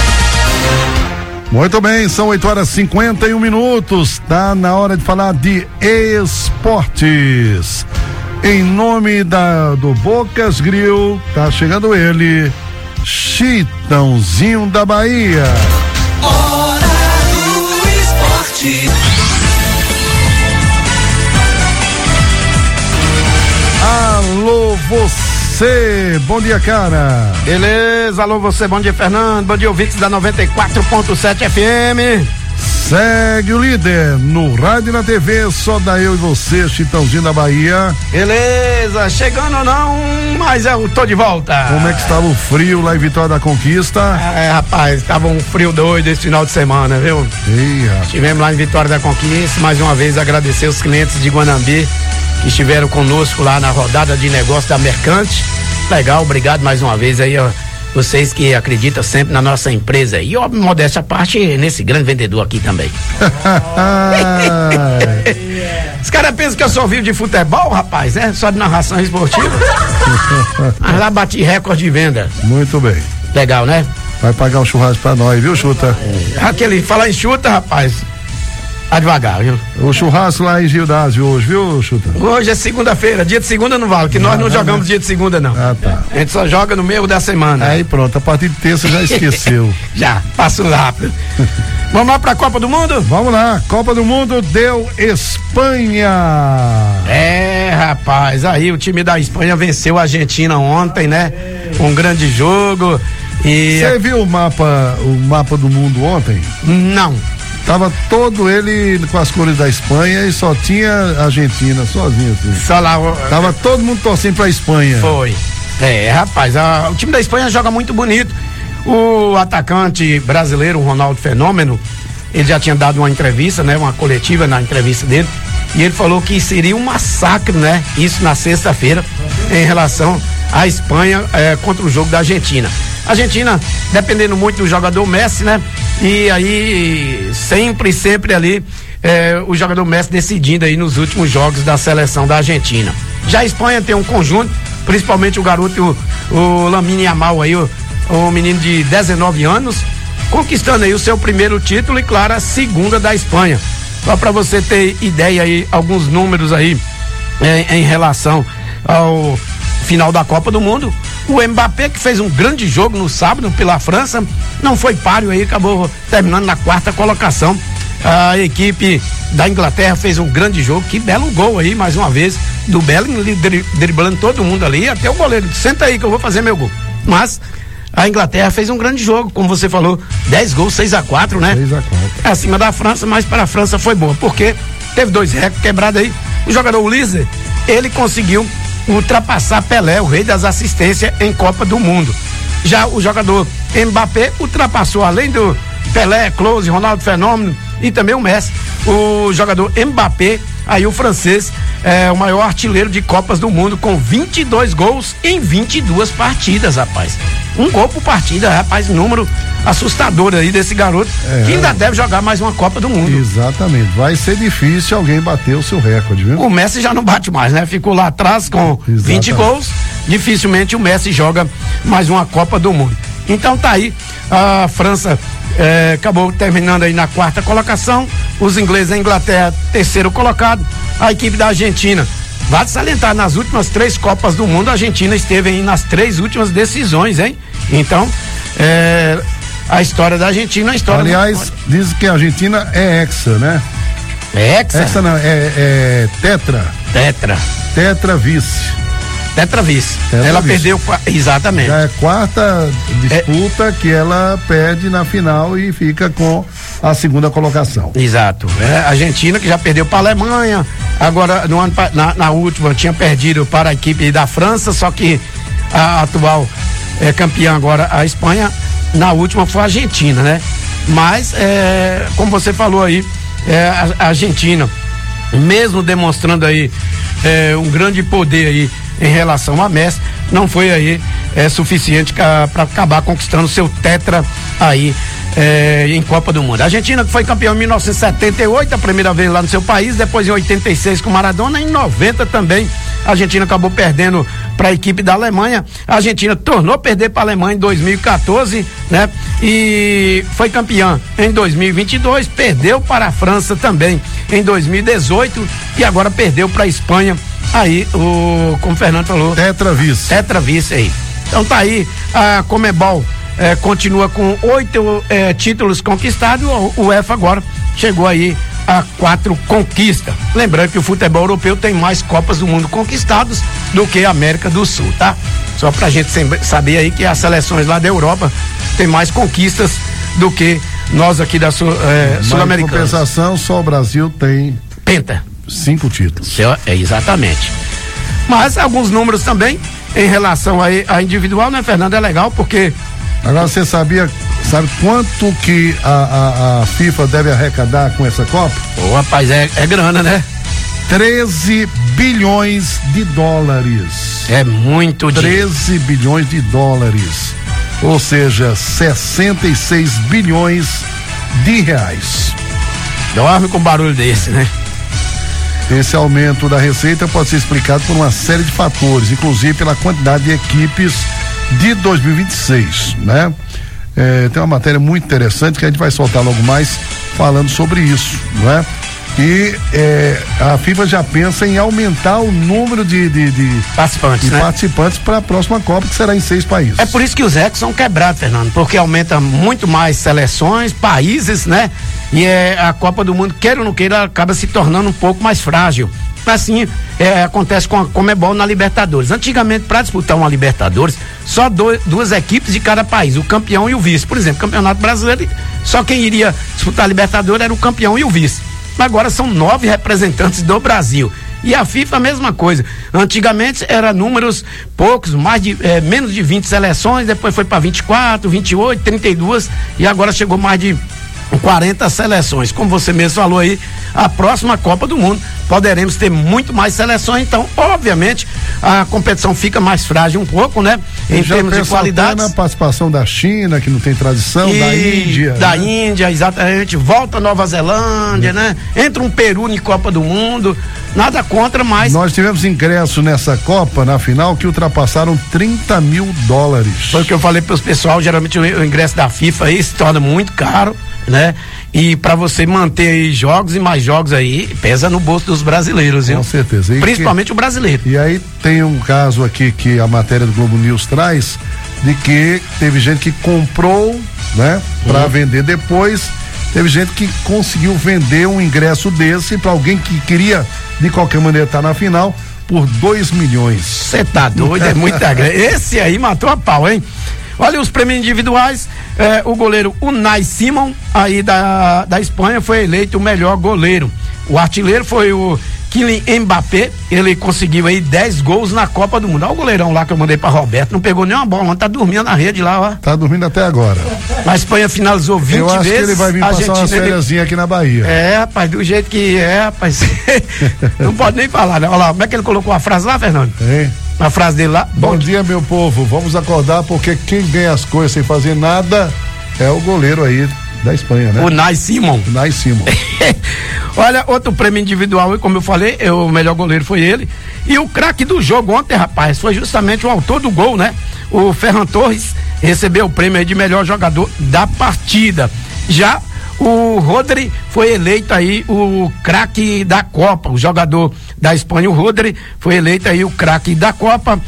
Muito bem, são 8h51. Tá na hora de falar de esportes. Em nome do Bocas Grill, tá chegando ele. Chitãozinho da Bahia. Hora do esporte. Alô, você, bom dia, cara. Beleza, alô, você, bom dia, Fernando, bom dia, ouvintes da 94.7 FM. Segue o líder no rádio e na TV, só da eu e você, Chitãozinho da Bahia. Beleza, chegando ou não, mas eu tô de volta. Como é que estava o frio lá em Vitória da Conquista? Rapaz, estava um frio doido esse final de semana, viu? Estivemos lá em Vitória da Conquista, mais uma vez agradecer os clientes de Guanambi que estiveram conosco lá na rodada de negócio da Mercante. Legal, obrigado mais uma vez aí, ó. Vocês que acreditam sempre na nossa empresa e, ó, modéstia à parte, nesse grande vendedor aqui também. Os caras pensam que eu só vivo de futebol, rapaz, né? Só de narração esportiva. Mas lá bati recorde de venda. Muito bem. Legal, né? Vai pagar um churrasco pra nós, viu, Chuta? Falar em Chuta, rapaz. Tá devagar, viu? O churrasco lá em Gildásio hoje, viu, Chuta? Hoje é segunda-feira, dia de segunda não vale, que nós não jogamos dia de segunda, não. Ah, tá. A gente só joga no meio da semana. Aí pronto, a partir de terça já esqueceu. Já, passou rápido. Vamos lá pra Copa do Mundo? Vamos lá, Copa do Mundo deu Espanha. Rapaz, aí o time da Espanha venceu a Argentina ontem, né? Um grande jogo. E você viu o mapa do mundo ontem? Não. Tava todo ele com as cores da Espanha e só tinha a Argentina sozinha assim. Só lá. Tava todo mundo torcendo pra Espanha. Foi. Rapaz, o time da Espanha joga muito bonito. O atacante brasileiro, o Ronaldo Fenômeno, ele já tinha dado uma entrevista, né? Uma coletiva na entrevista dele. E ele falou que seria um massacre, né? Isso na sexta-feira, em relação à Espanha contra o jogo da Argentina. A Argentina, dependendo muito do jogador Messi, né? E aí, sempre ali, o jogador Messi decidindo aí nos últimos jogos da seleção da Argentina. Já a Espanha tem um conjunto, principalmente o garoto, o Lamine Yamal aí, o menino de 19 anos, conquistando aí o seu primeiro título e, claro, a segunda da Espanha. Só para você ter ideia aí, alguns números aí em relação ao final da Copa do Mundo. O Mbappé, que fez um grande jogo no sábado pela França, não foi páreo aí, acabou terminando na 4ª colocação. A equipe da Inglaterra fez um grande jogo, que belo gol aí, mais uma vez, do Bellingham, driblando todo mundo ali, até o goleiro, senta aí que eu vou fazer meu gol. Mas a Inglaterra fez um grande jogo, como você falou, 10 gols, 6-4, né? 6-4. Acima da França, mas para a França foi boa, porque teve 2 recordes quebrados aí. O jogador Ulisses, ele conseguiu ultrapassar Pelé, o rei das assistências em Copa do Mundo. Já o jogador Mbappé ultrapassou, além do Pelé, Klose, Ronaldo Fenômeno e também o Messi, o jogador Mbappé, aí o francês, é o maior artilheiro de Copas do Mundo, com 22 gols em 22 partidas, rapaz. Um gol por partida, rapaz, número assustador aí desse garoto, que ainda deve jogar mais uma Copa do Mundo. Exatamente, vai ser difícil alguém bater o seu recorde, viu? O Messi já não bate mais, né? Ficou lá atrás com 20 gols, dificilmente o Messi joga mais uma Copa do Mundo. Então tá aí, a França acabou terminando aí na 4ª colocação, os ingleses, a Inglaterra, 3º colocado, a equipe da Argentina. Vale salientar, nas últimas 3 Copas do Mundo, a Argentina esteve aí nas 3 últimas decisões, hein? Então, a história da Argentina, a história... Aliás, diz que a Argentina é hexa, né? É hexa? Hexa não, é tetra. Tetra vice. Ela perdeu, exatamente. Já é 4ª disputa que ela perde na final e fica com a 2ª colocação. Exato. A Argentina, que já perdeu para a Alemanha, agora no ano, na última tinha perdido para a equipe da França, só que a atual campeã agora, a Espanha, na última foi a Argentina, né? Mas, como você falou aí, a Argentina, mesmo demonstrando aí um grande poder aí em relação a Messi, não foi aí suficiente para acabar conquistando seu tetra aí em Copa do Mundo. A Argentina foi campeã em 1978, a primeira vez lá no seu país, depois em 86 com Maradona, em 90 também a Argentina acabou perdendo para a equipe da Alemanha. A Argentina tornou a perder para a Alemanha em 2014, né? E foi campeã em 2022, perdeu para a França também em 2018 e agora perdeu para a Espanha. Aí, como o Fernando falou, Tetra vice aí. Então tá aí, a Conmebol continua com 8 títulos conquistados, o UEFA agora chegou aí a 4 conquistas. Lembrando que o futebol europeu tem mais Copas do Mundo conquistados do que a América do Sul, tá? Só pra gente saber aí que as seleções lá da Europa tem mais conquistas do que nós aqui da Sul-Americana. Em compensação, só o Brasil tem penta 5 títulos. Exatamente. Mas alguns números também em relação a individual, né, Fernando? É legal porque... Agora você sabe quanto que a FIFA deve arrecadar com essa Copa? Ô, rapaz, é grana, né? 13 bilhões de dólares. É muito dinheiro. 13 bilhões de dólares. Ou seja, 66 bilhões de reais. Dorme com barulho desse, né? Esse aumento da receita pode ser explicado por uma série de fatores, inclusive pela quantidade de equipes de 2026, né? Tem uma matéria muito interessante que a gente vai soltar logo mais falando sobre isso, né? E a FIFA já pensa em aumentar o número de participantes, né? Participantes para a próxima Copa, que será em 6 países. É por isso que os recordes são quebrados, Fernando, porque aumenta muito mais seleções, países, né? E a Copa do Mundo, queira ou não queira, acaba se tornando um pouco mais frágil. Assim acontece com a Conmebol na Libertadores. Antigamente, para disputar uma Libertadores, só 2 equipes de cada país, o campeão e o vice. Por exemplo, Campeonato Brasileiro, só quem iria disputar a Libertadores era o campeão e o vice. Agora são 9 representantes do Brasil. E a FIFA a mesma coisa. Antigamente era números poucos, menos de 20 seleções, depois foi para 24, 28, 32 e agora chegou mais de 40 seleções. Como você mesmo falou aí, a próxima Copa do Mundo poderemos ter muito mais seleções, então obviamente a competição fica mais frágil um pouco, né? Em termos de qualidade. Na participação da China, que não tem tradição, da Índia, exatamente, volta a Nova Zelândia, né? Entra um Peru em Copa do Mundo, nada contra, mas... Nós tivemos ingresso nessa Copa, na final, que ultrapassaram 30 mil dólares. Foi o que eu falei para os pessoal, geralmente o ingresso da FIFA aí se torna muito caro, né? E para você manter aí jogos e mais jogos aí, pesa no bolso dos brasileiros, viu? Com certeza. Principalmente o brasileiro. E aí tem um caso aqui que a matéria do Globo News traz, de que teve gente que comprou, né? Para vender depois, teve gente que conseguiu vender um ingresso desse para alguém que queria de qualquer maneira estar na final por 2 milhões. Você tá doido, é muita grana. Esse aí matou a pau, hein? Olha os prêmios individuais, o goleiro Unai Simon, aí da Espanha, foi eleito o melhor goleiro. O artilheiro foi o Kylian Mbappé, ele conseguiu aí 10 gols na Copa do Mundo. Olha o goleirão lá que eu mandei pra Roberto, não pegou nenhuma bola, não, tá dormindo na rede lá, ó. Tá dormindo até agora. A Espanha finalizou 20 vezes. Eu acho que ele vai vir passar umas fériasinhas aqui na Bahia. Rapaz, do jeito que rapaz, não pode nem falar, né? Olha lá, como é que ele colocou a frase lá, Fernando? A frase dele lá. Bom dia, meu povo. Vamos acordar porque quem ganha as coisas sem fazer nada é o goleiro aí da Espanha, né? O Unai Simon. Olha, outro prêmio individual, e como eu falei, o melhor goleiro foi ele. E o craque do jogo ontem, rapaz, foi justamente o autor do gol, né? O Ferran Torres recebeu o prêmio aí de melhor jogador da partida. Já o Rodri foi eleito aí o craque da Copa, o jogador da Espanha, o Rodri foi eleito aí o craque da Copa.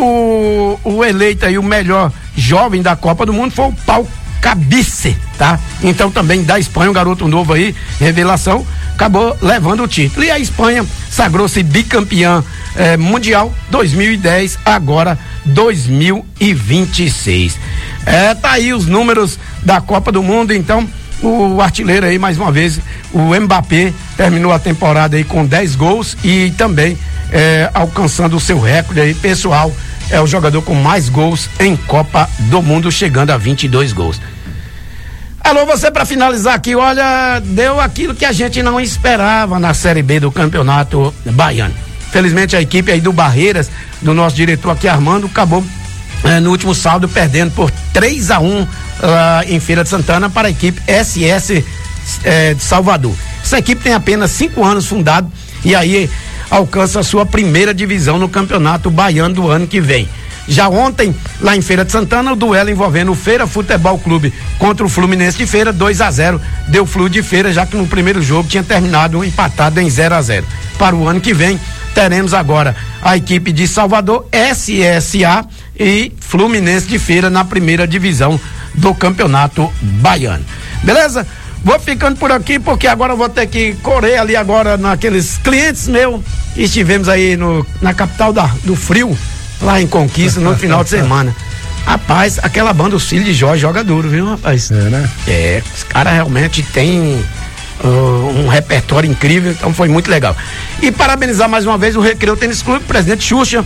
O eleito aí o melhor jovem da Copa do Mundo foi o Pau Cabice, tá? Então também da Espanha, um garoto novo aí, revelação, acabou levando o título. E a Espanha sagrou-se bicampeã mundial 2010, agora 2026. Tá aí os números da Copa do Mundo, então o artilheiro aí, mais uma vez, o Mbappé, terminou a temporada aí com 10 gols e também alcançando o seu recorde aí pessoal, é o jogador com mais gols em Copa do Mundo, chegando a 22 gols. Alô, você, para finalizar aqui, olha, deu aquilo que a gente não esperava na Série B do Campeonato Baiano. Felizmente a equipe aí do Barreiras, do nosso diretor aqui Armando, acabou no último sábado perdendo por 3-1 em Feira de Santana para a equipe SS de Salvador. Essa equipe tem apenas 5 anos fundado e aí alcança a sua primeira divisão no Campeonato Baiano do ano que vem. Já ontem, lá em Feira de Santana, o duelo envolvendo o Feira Futebol Clube contra o Fluminense de Feira, 2-0, deu Flu de Feira, já que no primeiro jogo tinha terminado empatado em 0-0. Para o ano que vem, teremos agora a equipe de Salvador, SSA e Fluminense de Feira na primeira divisão do Campeonato Baiano. Beleza? Vou ficando por aqui porque agora eu vou ter que correr ali agora naqueles clientes meus que estivemos aí na capital do frio, lá em Conquista, no final de semana. Rapaz, aquela banda, os Filhos de Jorge, joga duro, viu, rapaz? É, né? É, os caras realmente têm um repertório incrível, então foi muito legal. E parabenizar mais uma vez o Recreio Tênis Clube, presidente Xuxa.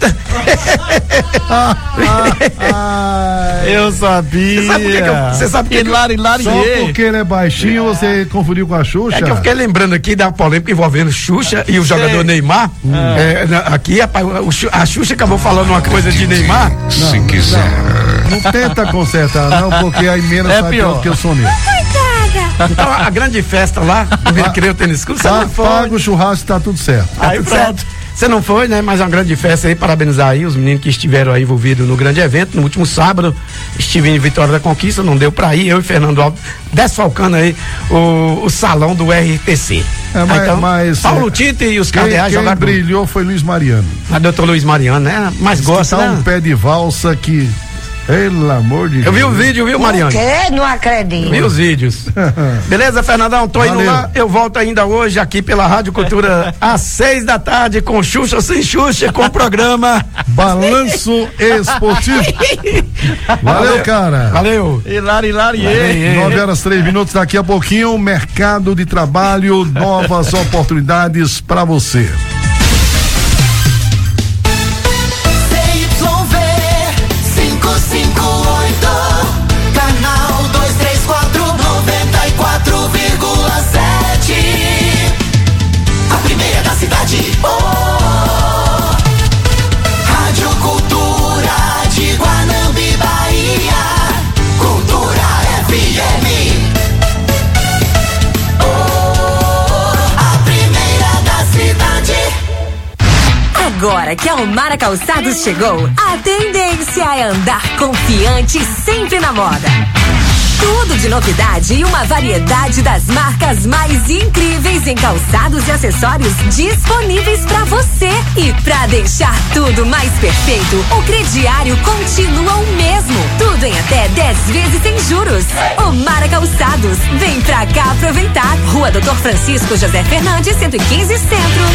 Eu sabia. Você sabe por que você sabe que só porque ele é baixinho, você confundiu com a Xuxa? É que eu fiquei lembrando aqui da polêmica envolvendo Xuxa e o jogador Neymar. Aqui, rapaz, a Xuxa acabou falando uma coisa de Neymar. Se quiser. Não tenta consertar, não, porque a emenda sai pior que eu sou nele. Então a grande festa lá no Recreio Tênis Clube, paga o churrasco, tá tudo certo. Aí pronto. Você não foi, né? Mas é uma grande festa aí, parabenizar aí os meninos que estiveram aí envolvidos no grande evento. No último sábado, estive em Vitória da Conquista, não deu pra ir, eu e Fernando Alves, desfalcando aí o salão do RTC. Então, Paulo Tite e os cardeais jogaram. Quem brilhou foi Luiz Mariano. A doutor Luiz Mariano, né? Mas gosta, né? Um pé de valsa que... Pelo amor de Deus. Eu vi o vídeo, viu, Mariano? O quê? Não acredito. Vi os vídeos. Beleza, Fernandão? Tô indo lá. Eu volto ainda hoje aqui pela Rádio Cultura às 6 da tarde com Xuxa ou sem Xuxa, com o programa Balanço Esportivo. Valeu, cara. Valeu. Hilari. 9h03. Daqui a pouquinho, mercado de trabalho, novas oportunidades pra você. Rádio Cultura de Guanambi, Bahia. Cultura FM. A primeira da cidade. Agora que a Omara Calçados chegou, a tendência é andar confiante sempre na moda. Tudo de novidade e uma variedade das marcas mais incríveis em calçados e acessórios disponíveis pra você. E pra deixar tudo mais perfeito, o crediário continua o mesmo. Tudo em até 10 vezes sem juros. Omara Calçados, vem pra cá aproveitar. Rua Doutor Francisco José Fernandes, 115 Centro.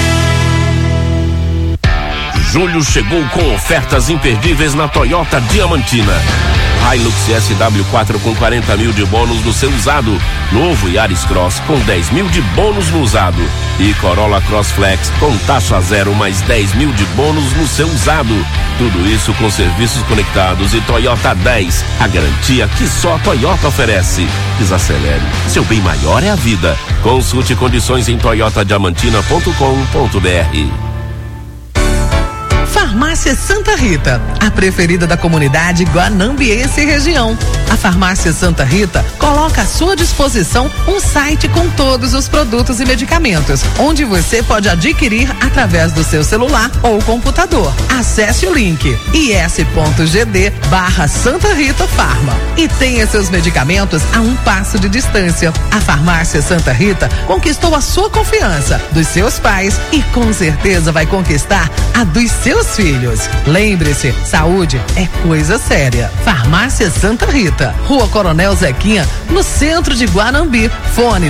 Julho chegou com ofertas imperdíveis na Toyota Diamantina. Hilux SW4 com 40 mil de bônus no seu usado. Novo Yaris Cross com 10 mil de bônus no usado. E Corolla Cross Flex com taxa zero mais 10 mil de bônus no seu usado. Tudo isso com serviços conectados e Toyota 10. A garantia que só a Toyota oferece. Desacelere. Seu bem maior é a vida. Consulte condições em toyotadiamantina.com.br. Farmácia Santa Rita, a preferida da comunidade guanambiense e região. A Farmácia Santa Rita coloca à sua disposição um site com todos os produtos e medicamentos, onde você pode adquirir através do seu celular ou computador. Acesse o link is.gd/Santa Rita Farma e tenha seus medicamentos a um passo de distância. A Farmácia Santa Rita conquistou a sua confiança, dos seus pais e com certeza vai conquistar a dos seus filhos. Lembre-se, saúde é coisa séria. Farmácia Santa Rita, Rua Coronel Zequinha, no centro de Guanambi. Fone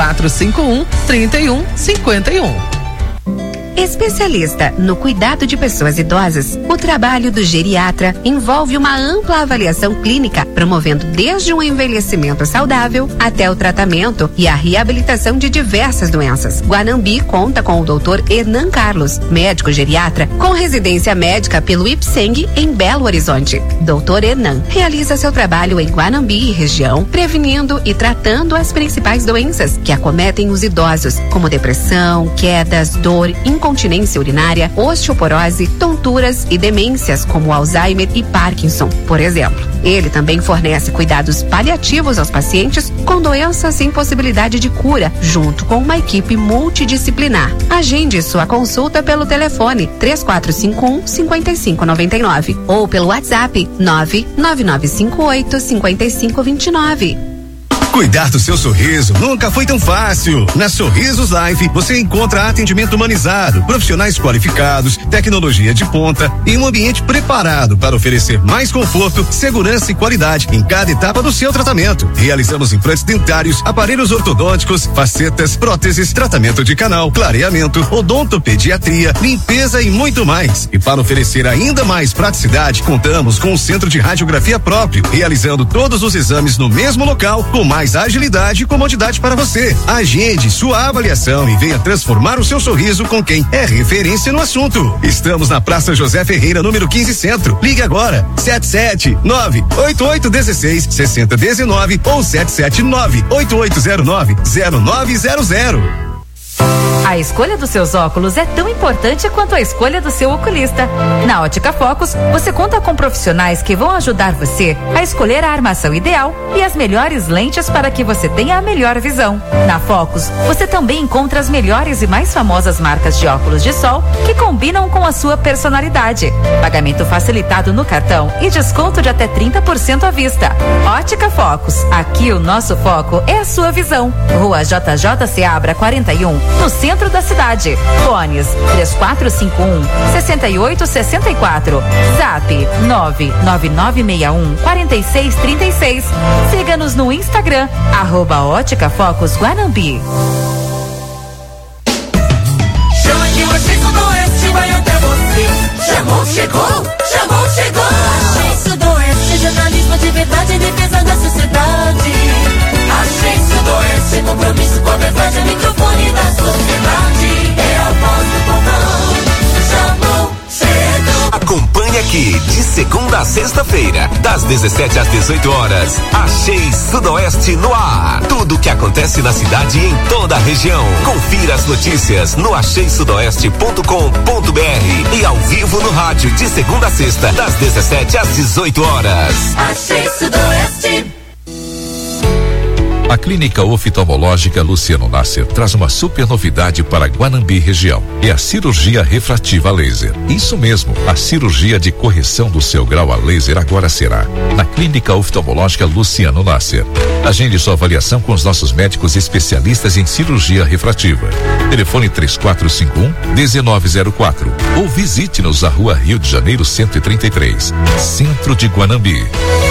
3451-3151. Especialista no cuidado de pessoas idosas, o trabalho do geriatra envolve uma ampla avaliação clínica, promovendo desde um envelhecimento saudável até o tratamento e a reabilitação de diversas doenças. Guanambi conta com o Dr. Hernan Carlos, médico geriatra com residência médica pelo IPSENG em Belo Horizonte. Dr. Hernan realiza seu trabalho em Guanambi e região, prevenindo e tratando as principais doenças que acometem os idosos, como depressão, quedas, dor, incontinência urinária, osteoporose, tonturas e demências como Alzheimer e Parkinson, por exemplo. Ele também fornece cuidados paliativos aos pacientes com doenças sem possibilidade de cura, junto com uma equipe multidisciplinar. Agende sua consulta pelo telefone 3451-5599 ou pelo WhatsApp 99958-5529. Cuidar do seu sorriso nunca foi tão fácil. Na Sorrisos Life, você encontra atendimento humanizado, profissionais qualificados, tecnologia de ponta e um ambiente preparado para oferecer mais conforto, segurança e qualidade em cada etapa do seu tratamento. Realizamos implantes dentários, aparelhos ortodônticos, facetas, próteses, tratamento de canal, clareamento, odontopediatria, limpeza e muito mais. E para oferecer ainda mais praticidade, contamos com um centro de radiografia próprio, realizando todos os exames no mesmo local, com mais agilidade e comodidade para você. Agende sua avaliação e venha transformar o seu sorriso com quem é referência no assunto. Estamos na Praça José Ferreira, número 15 Centro. Ligue agora, 779-8816-6019 ou 779-8809-0900. A escolha dos seus óculos é tão importante quanto a escolha do seu oculista. Na Ótica Focus, você conta com profissionais que vão ajudar você a escolher a armação ideal e as melhores lentes para que você tenha a melhor visão. Na Focus, você também encontra as melhores e mais famosas marcas de óculos de sol que combinam com a sua personalidade. Pagamento facilitado no cartão e desconto de até 30% à vista. Ótica Focus, aqui o nosso foco é a sua visão. Rua JJ Seabra 41, no centro da cidade. Fones 3451-6864. Zap 99961-4636. Siga-nos no Instagram, @Ótica Focus Guanambi. Chama que o Achei Sudoeste vai até você. Chamou, chegou, chamou, chegou. Achei Sudoeste, jornalismo de verdade em defesa da sociedade. Achei Sudoeste, compromisso com a verdade, é microfone da sociedade. É a voz do povão. Chamou, chegou. Acompanhe aqui, de segunda a sexta-feira, das 17 às 18 horas. Achei Sudoeste no ar. Tudo o que acontece na cidade e em toda a região. Confira as notícias no acheisudoeste.com.br e ao vivo no rádio, de segunda a sexta, das 17 às 18 horas. Achei Sudoeste. A Clínica Oftalmológica Luciano Nasser traz uma super novidade para Guanambi região. É a cirurgia refrativa a laser. Isso mesmo, a cirurgia de correção do seu grau a laser agora será na Clínica Oftalmológica Luciano Nasser. Agende sua avaliação com os nossos médicos especialistas em cirurgia refrativa. Telefone 3451-1904 ou visite-nos na Rua Rio de Janeiro 133, Centro de Guanambi.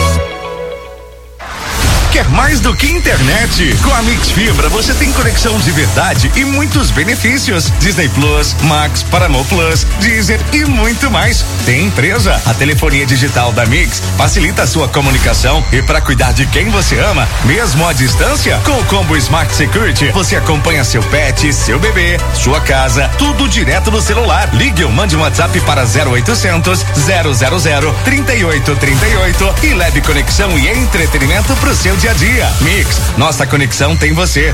Quer mais do que internet? Com a Mix Fibra você tem conexão de verdade e muitos benefícios. Disney Plus, Max, Paramount Plus, Deezer e muito mais. Tem empresa? A telefonia digital da Mix facilita a sua comunicação e para cuidar de quem você ama, mesmo à distância, com o combo Smart Security, você acompanha seu pet, seu bebê, sua casa, tudo direto no celular. Ligue ou mande um WhatsApp para 0800 000 3838 e leve conexão e entretenimento pro seu dia a dia. Mix, nossa conexão tem você.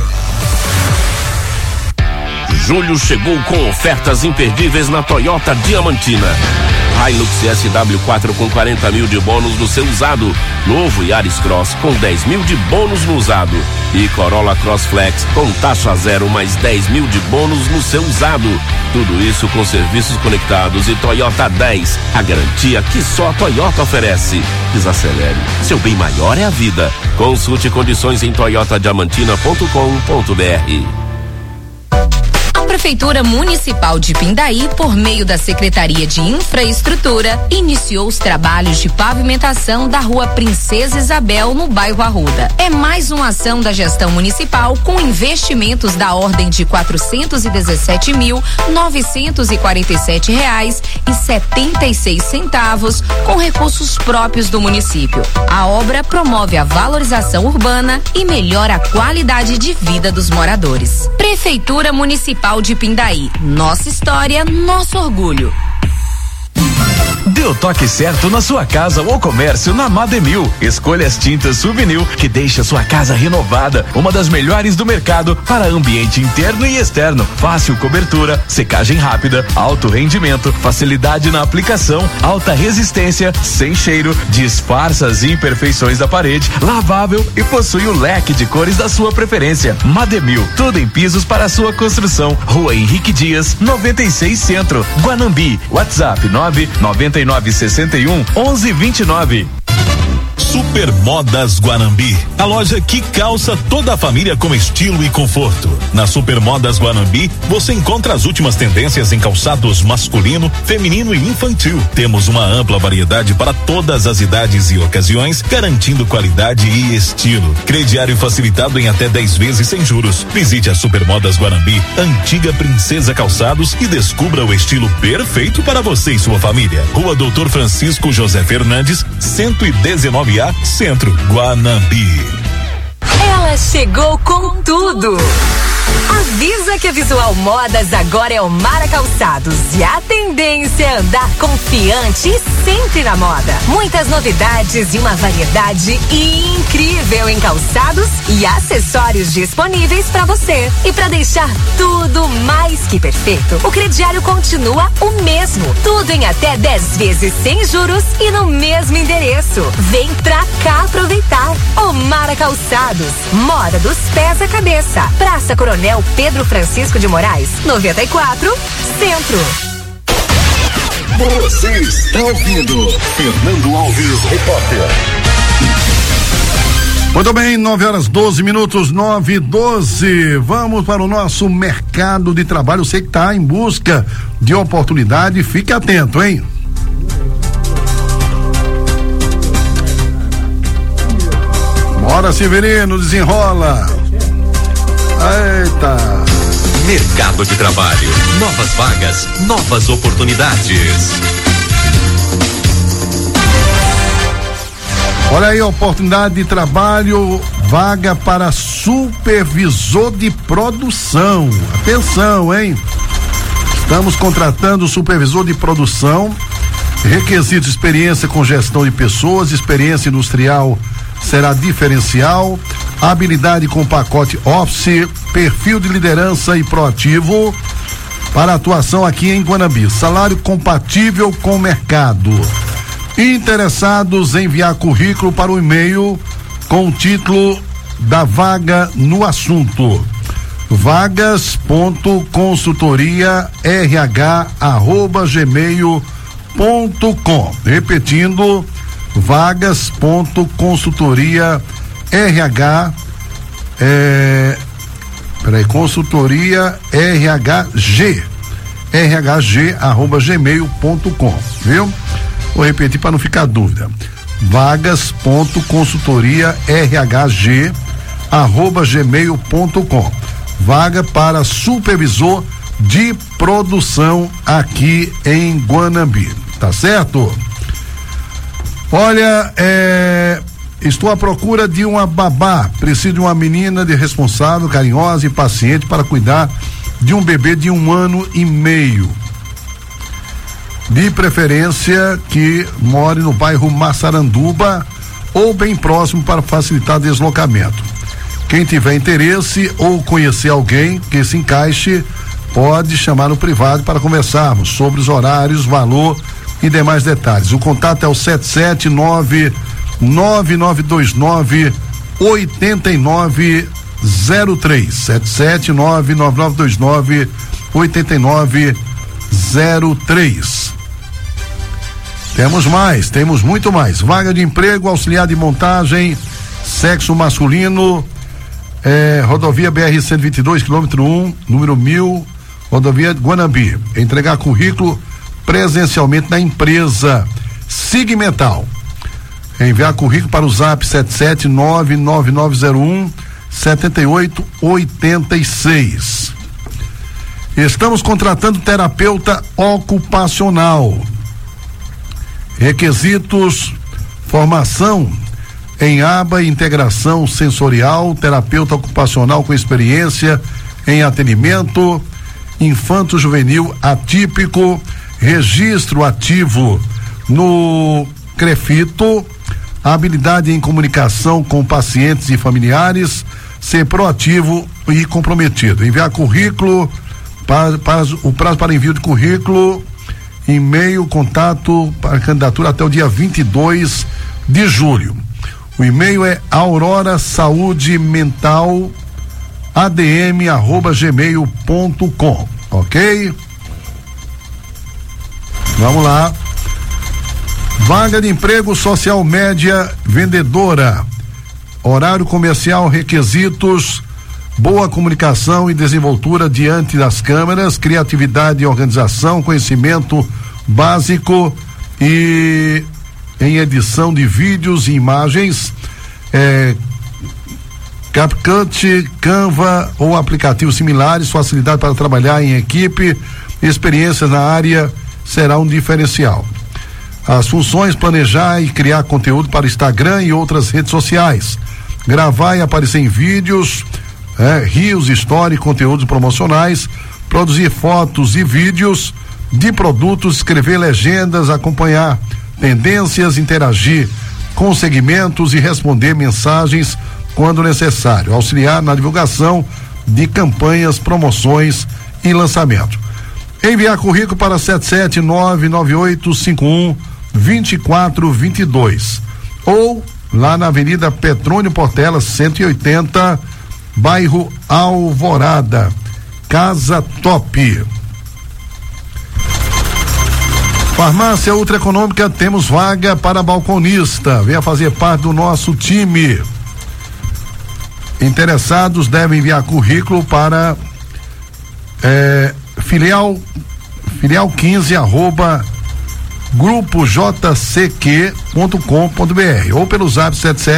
Julho chegou com ofertas imperdíveis na Toyota Diamantina. Hilux SW4 com 40 mil de bônus no seu usado. Novo Yaris Cross com 10 mil de bônus no usado. E Corolla Cross Flex com taxa zero mais 10 mil de bônus no seu usado. Tudo isso com serviços conectados e Toyota 10. A garantia que só a Toyota oferece. Desacelere. Seu bem maior é a vida. Consulte condições em toyotadiamantina.com.br. A Prefeitura Municipal de Pindaí, por meio da Secretaria de Infraestrutura, iniciou os trabalhos de pavimentação da Rua Princesa Isabel, no bairro Arruda. É mais uma ação da gestão municipal com investimentos da ordem de R$417.947,76, com recursos próprios do município. A obra promove a valorização urbana e melhora a qualidade de vida dos moradores. Prefeitura Municipal de Pindaí. Nossa história, nosso orgulho. Dê o toque certo na sua casa ou comércio na Mademil. Escolha as tintas Souvenir que deixa sua casa renovada. Uma das melhores do mercado para ambiente interno e externo. Fácil cobertura, secagem rápida, alto rendimento, facilidade na aplicação, alta resistência, sem cheiro, disfarça as imperfeições da parede, lavável e possui o leque de cores da sua preferência. Mademil, tudo em pisos para a sua construção. Rua Henrique Dias, 96 Centro, Guanambi. WhatsApp 99961 1129. Super Modas Guanambi, a loja que calça toda a família com estilo e conforto. Na Super Modas Guanambi, você encontra as últimas tendências em calçados masculino, feminino e infantil. Temos uma ampla variedade para todas as idades e ocasiões, garantindo qualidade e estilo. Crediário facilitado em até 10 vezes sem juros. Visite a Super Modas Guanambi, antiga Princesa Calçados, e descubra o estilo perfeito para você e sua família. Rua Doutor Francisco José Fernandes, 119A, Centro, Guanambi. Ela chegou com tudo. Avisa que a Visual Modas agora é Omara Calçados e a tendência é andar confiante e sempre na moda. Muitas novidades e uma variedade incrível em calçados e acessórios disponíveis para você. E para deixar tudo mais que perfeito, o crediário continua o mesmo. Tudo em até 10 vezes sem juros e no mesmo endereço. Vem pra cá aproveitar. Omara Calçados, moda dos pés à cabeça. Praça Coronel Pedro Francisco de Moraes, 94, Centro. Você está ouvindo Fernando Alves, repórter. Muito bem, 9h12, 9h12. Vamos para o nosso mercado de trabalho. Você que está em busca de oportunidade, fique atento, hein? Bora, Severino, desenrola. Eita! Mercado de trabalho, novas vagas, novas oportunidades. Olha aí, oportunidade de trabalho, vaga para supervisor de produção. Atenção, hein? Estamos contratando supervisor de produção. Requisitos: experiência com gestão de pessoas, experiência industrial será diferencial, habilidade com pacote Office, perfil de liderança e proativo para atuação aqui em Guanambi. Salário compatível com o mercado. Interessados em enviar currículo para o e-mail com o título da vaga no assunto: vagas.consultoria@gmail.com. Repetindo, vagas.consultoria consultoria rhg@gmail.com, viu? Vou repetir para não ficar dúvida: vagas.consultoria rhg@gmail.com. Vaga para supervisor de produção aqui em Guanambi, tá certo? Olha, estou à procura de uma babá. Preciso de uma menina de responsável, carinhosa e paciente para cuidar de um bebê de 1 ano e meio. De preferência que more no bairro Massaranduba ou bem próximo para facilitar deslocamento. Quem tiver interesse ou conhecer alguém que se encaixe, pode chamar no privado para conversarmos sobre os horários, valor e demais detalhes. O contato é o 779-9929-8903. 779-9929-8903. Temos muito mais. Vaga de emprego, auxiliar de montagem, sexo masculino, rodovia BR-122, quilômetro 1, número 1000, rodovia Guanambi. Entregar currículo presencialmente na empresa Sigmental. Enviar currículo para o zap 7799901-7886. Estamos contratando terapeuta ocupacional. Requisitos: formação em aba e integração sensorial, terapeuta ocupacional com experiência em atendimento infanto-juvenil atípico, registro ativo no CREFITO, habilidade em comunicação com pacientes e familiares, ser proativo e comprometido. Enviar currículo para o prazo para envio de currículo, e-mail, contato para candidatura até o dia 22 de julho. O e-mail é aurorasaúdemental@gmail.com, ok? Vamos lá. Vaga de emprego social média vendedora. Horário comercial, requisitos, boa comunicação e desenvoltura diante das câmeras, criatividade e organização, conhecimento básico e em edição de vídeos e imagens, CapCut, Canva ou aplicativos similares, facilidade para trabalhar em equipe, experiência na área será um diferencial. As funções: planejar e criar conteúdo para Instagram e outras redes sociais, gravar e aparecer em vídeos, reels, stories, conteúdos promocionais, produzir fotos e vídeos de produtos, escrever legendas, acompanhar tendências, interagir com segmentos e responder mensagens quando necessário, auxiliar na divulgação de campanhas, promoções e lançamento. Enviar currículo para 77998512422 ou lá na Avenida Petrônio Portela 180, bairro Alvorada, Casa Top. Farmácia Ultra Econômica, temos vaga para balconista. Venha fazer parte do nosso time. Interessados devem enviar currículo para filial 15 @grupojck.com.br ou pelo zap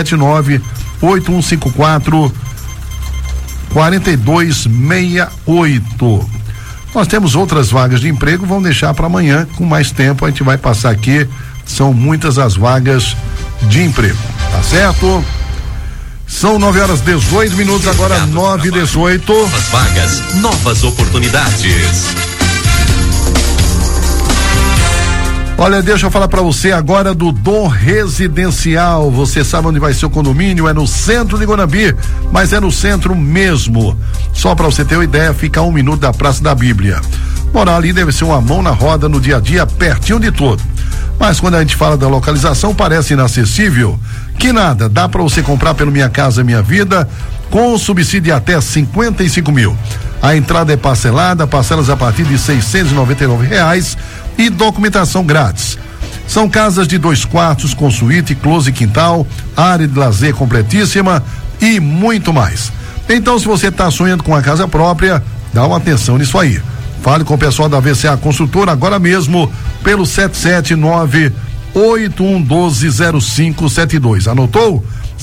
779-8154-4268. Nós temos outras vagas de emprego, vamos deixar para amanhã, com mais tempo a gente vai passar aqui, são muitas as vagas de emprego, tá certo? São 9h18, agora 9h18. Novas vagas, novas oportunidades. Olha, deixa eu falar para você agora do Dom Residencial. Você sabe onde vai ser o condomínio? É no centro de Guanambi, mas é no centro mesmo. Só para você ter uma ideia, fica a 1 minuto da Praça da Bíblia. Morar ali deve ser uma mão na roda no dia a dia, pertinho de tudo. Mas quando a gente fala da localização, parece inacessível. Que nada, dá para você comprar pelo Minha Casa Minha Vida, com subsídio de até 55 mil. A entrada é parcelada, parcelas a partir de R$699 e documentação grátis. São casas de 2 quartos com suíte, close, quintal, área de lazer completíssima e muito mais. Então, se você está sonhando com a casa própria, dá uma atenção nisso aí. Fale com o pessoal da VCA Construtora agora mesmo pelo 779-8112-0572. Anotou?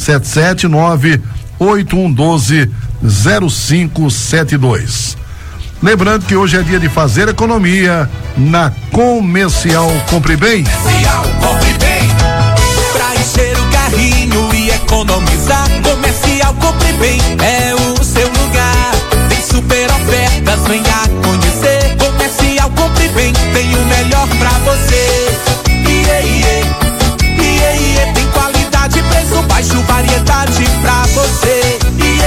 779-8112-0572. Lembrando que hoje é dia de fazer economia na Comercial Compre Bem. Comercial Compre Bem. Pra encher o carrinho e economizar, Comercial Compre Bem é o seu lugar. Tem super ofertas, venha conhecer. Comercial Compre Bem tem o melhor pra você. Tem qualidade, preço baixo, variedade pra você.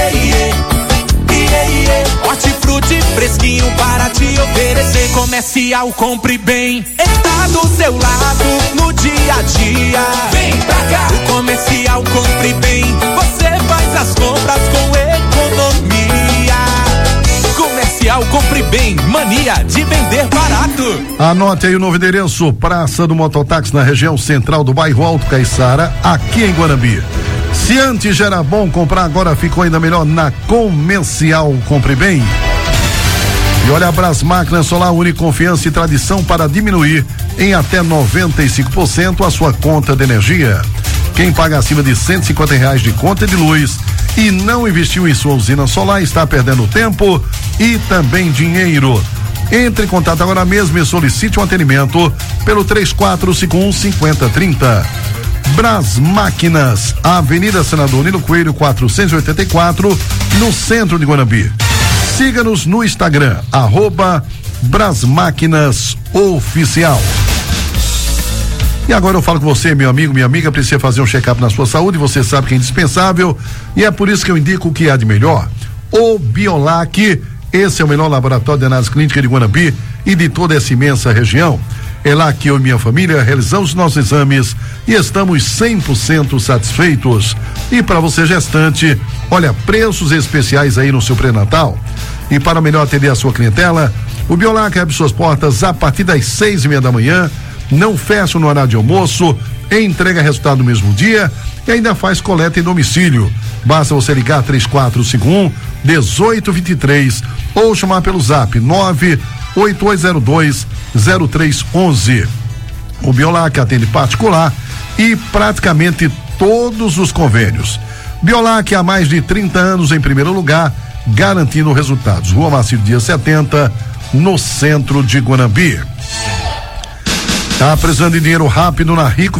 Hortifruti fresquinho para te oferecer. Comercial Compre Bem está do seu lado no dia a dia. Vem pra cá, o Comercial Compre Bem. Você faz as compras com economia. Comercial Compre Bem, mania de vender barato. Anote aí o novo endereço: Praça do Mototáxi, na região central do bairro Alto Caiçara, aqui em Guanambi. Se antes já era bom comprar, agora ficou ainda melhor na Comercial Compre Bem. E olha, a Brás Máquinas Solar une confiança e tradição para diminuir em até 95% a sua conta de energia. Quem paga acima de R$150 de conta de luz e não investiu em sua usina solar está perdendo tempo e também dinheiro. Entre em contato agora mesmo e solicite um atendimento pelo 3451-5030. Brás Máquinas, Avenida Senador Nilo Coelho 484, no centro de Guanambi. Siga-nos no Instagram, @BrasMáquinasOficial. E agora eu falo com você, meu amigo, minha amiga, precisa fazer um check-up na sua saúde, você sabe que é indispensável e é por isso que eu indico o que há de melhor. O Biolac, esse é o melhor laboratório de análise clínica de Guanambi e de toda essa imensa região. É lá que eu e minha família realizamos nossos exames e estamos 100% satisfeitos. E para você gestante, olha, preços especiais aí no seu pré-natal. E para melhor atender a sua clientela, o Biolac abre suas portas a partir das 6:30 da manhã não fecha no horário de almoço, entrega resultado no mesmo dia e ainda faz coleta em domicílio. Basta você ligar 3451-1823 ou chamar pelo zap 98802-0311. O Biolac atende particular e praticamente todos os convênios. Biolac há mais de 30 anos em primeiro lugar, garantindo resultados. Rua Marcílio Dias 70, no centro de Guanambi. Tá precisando de dinheiro rápido na Rico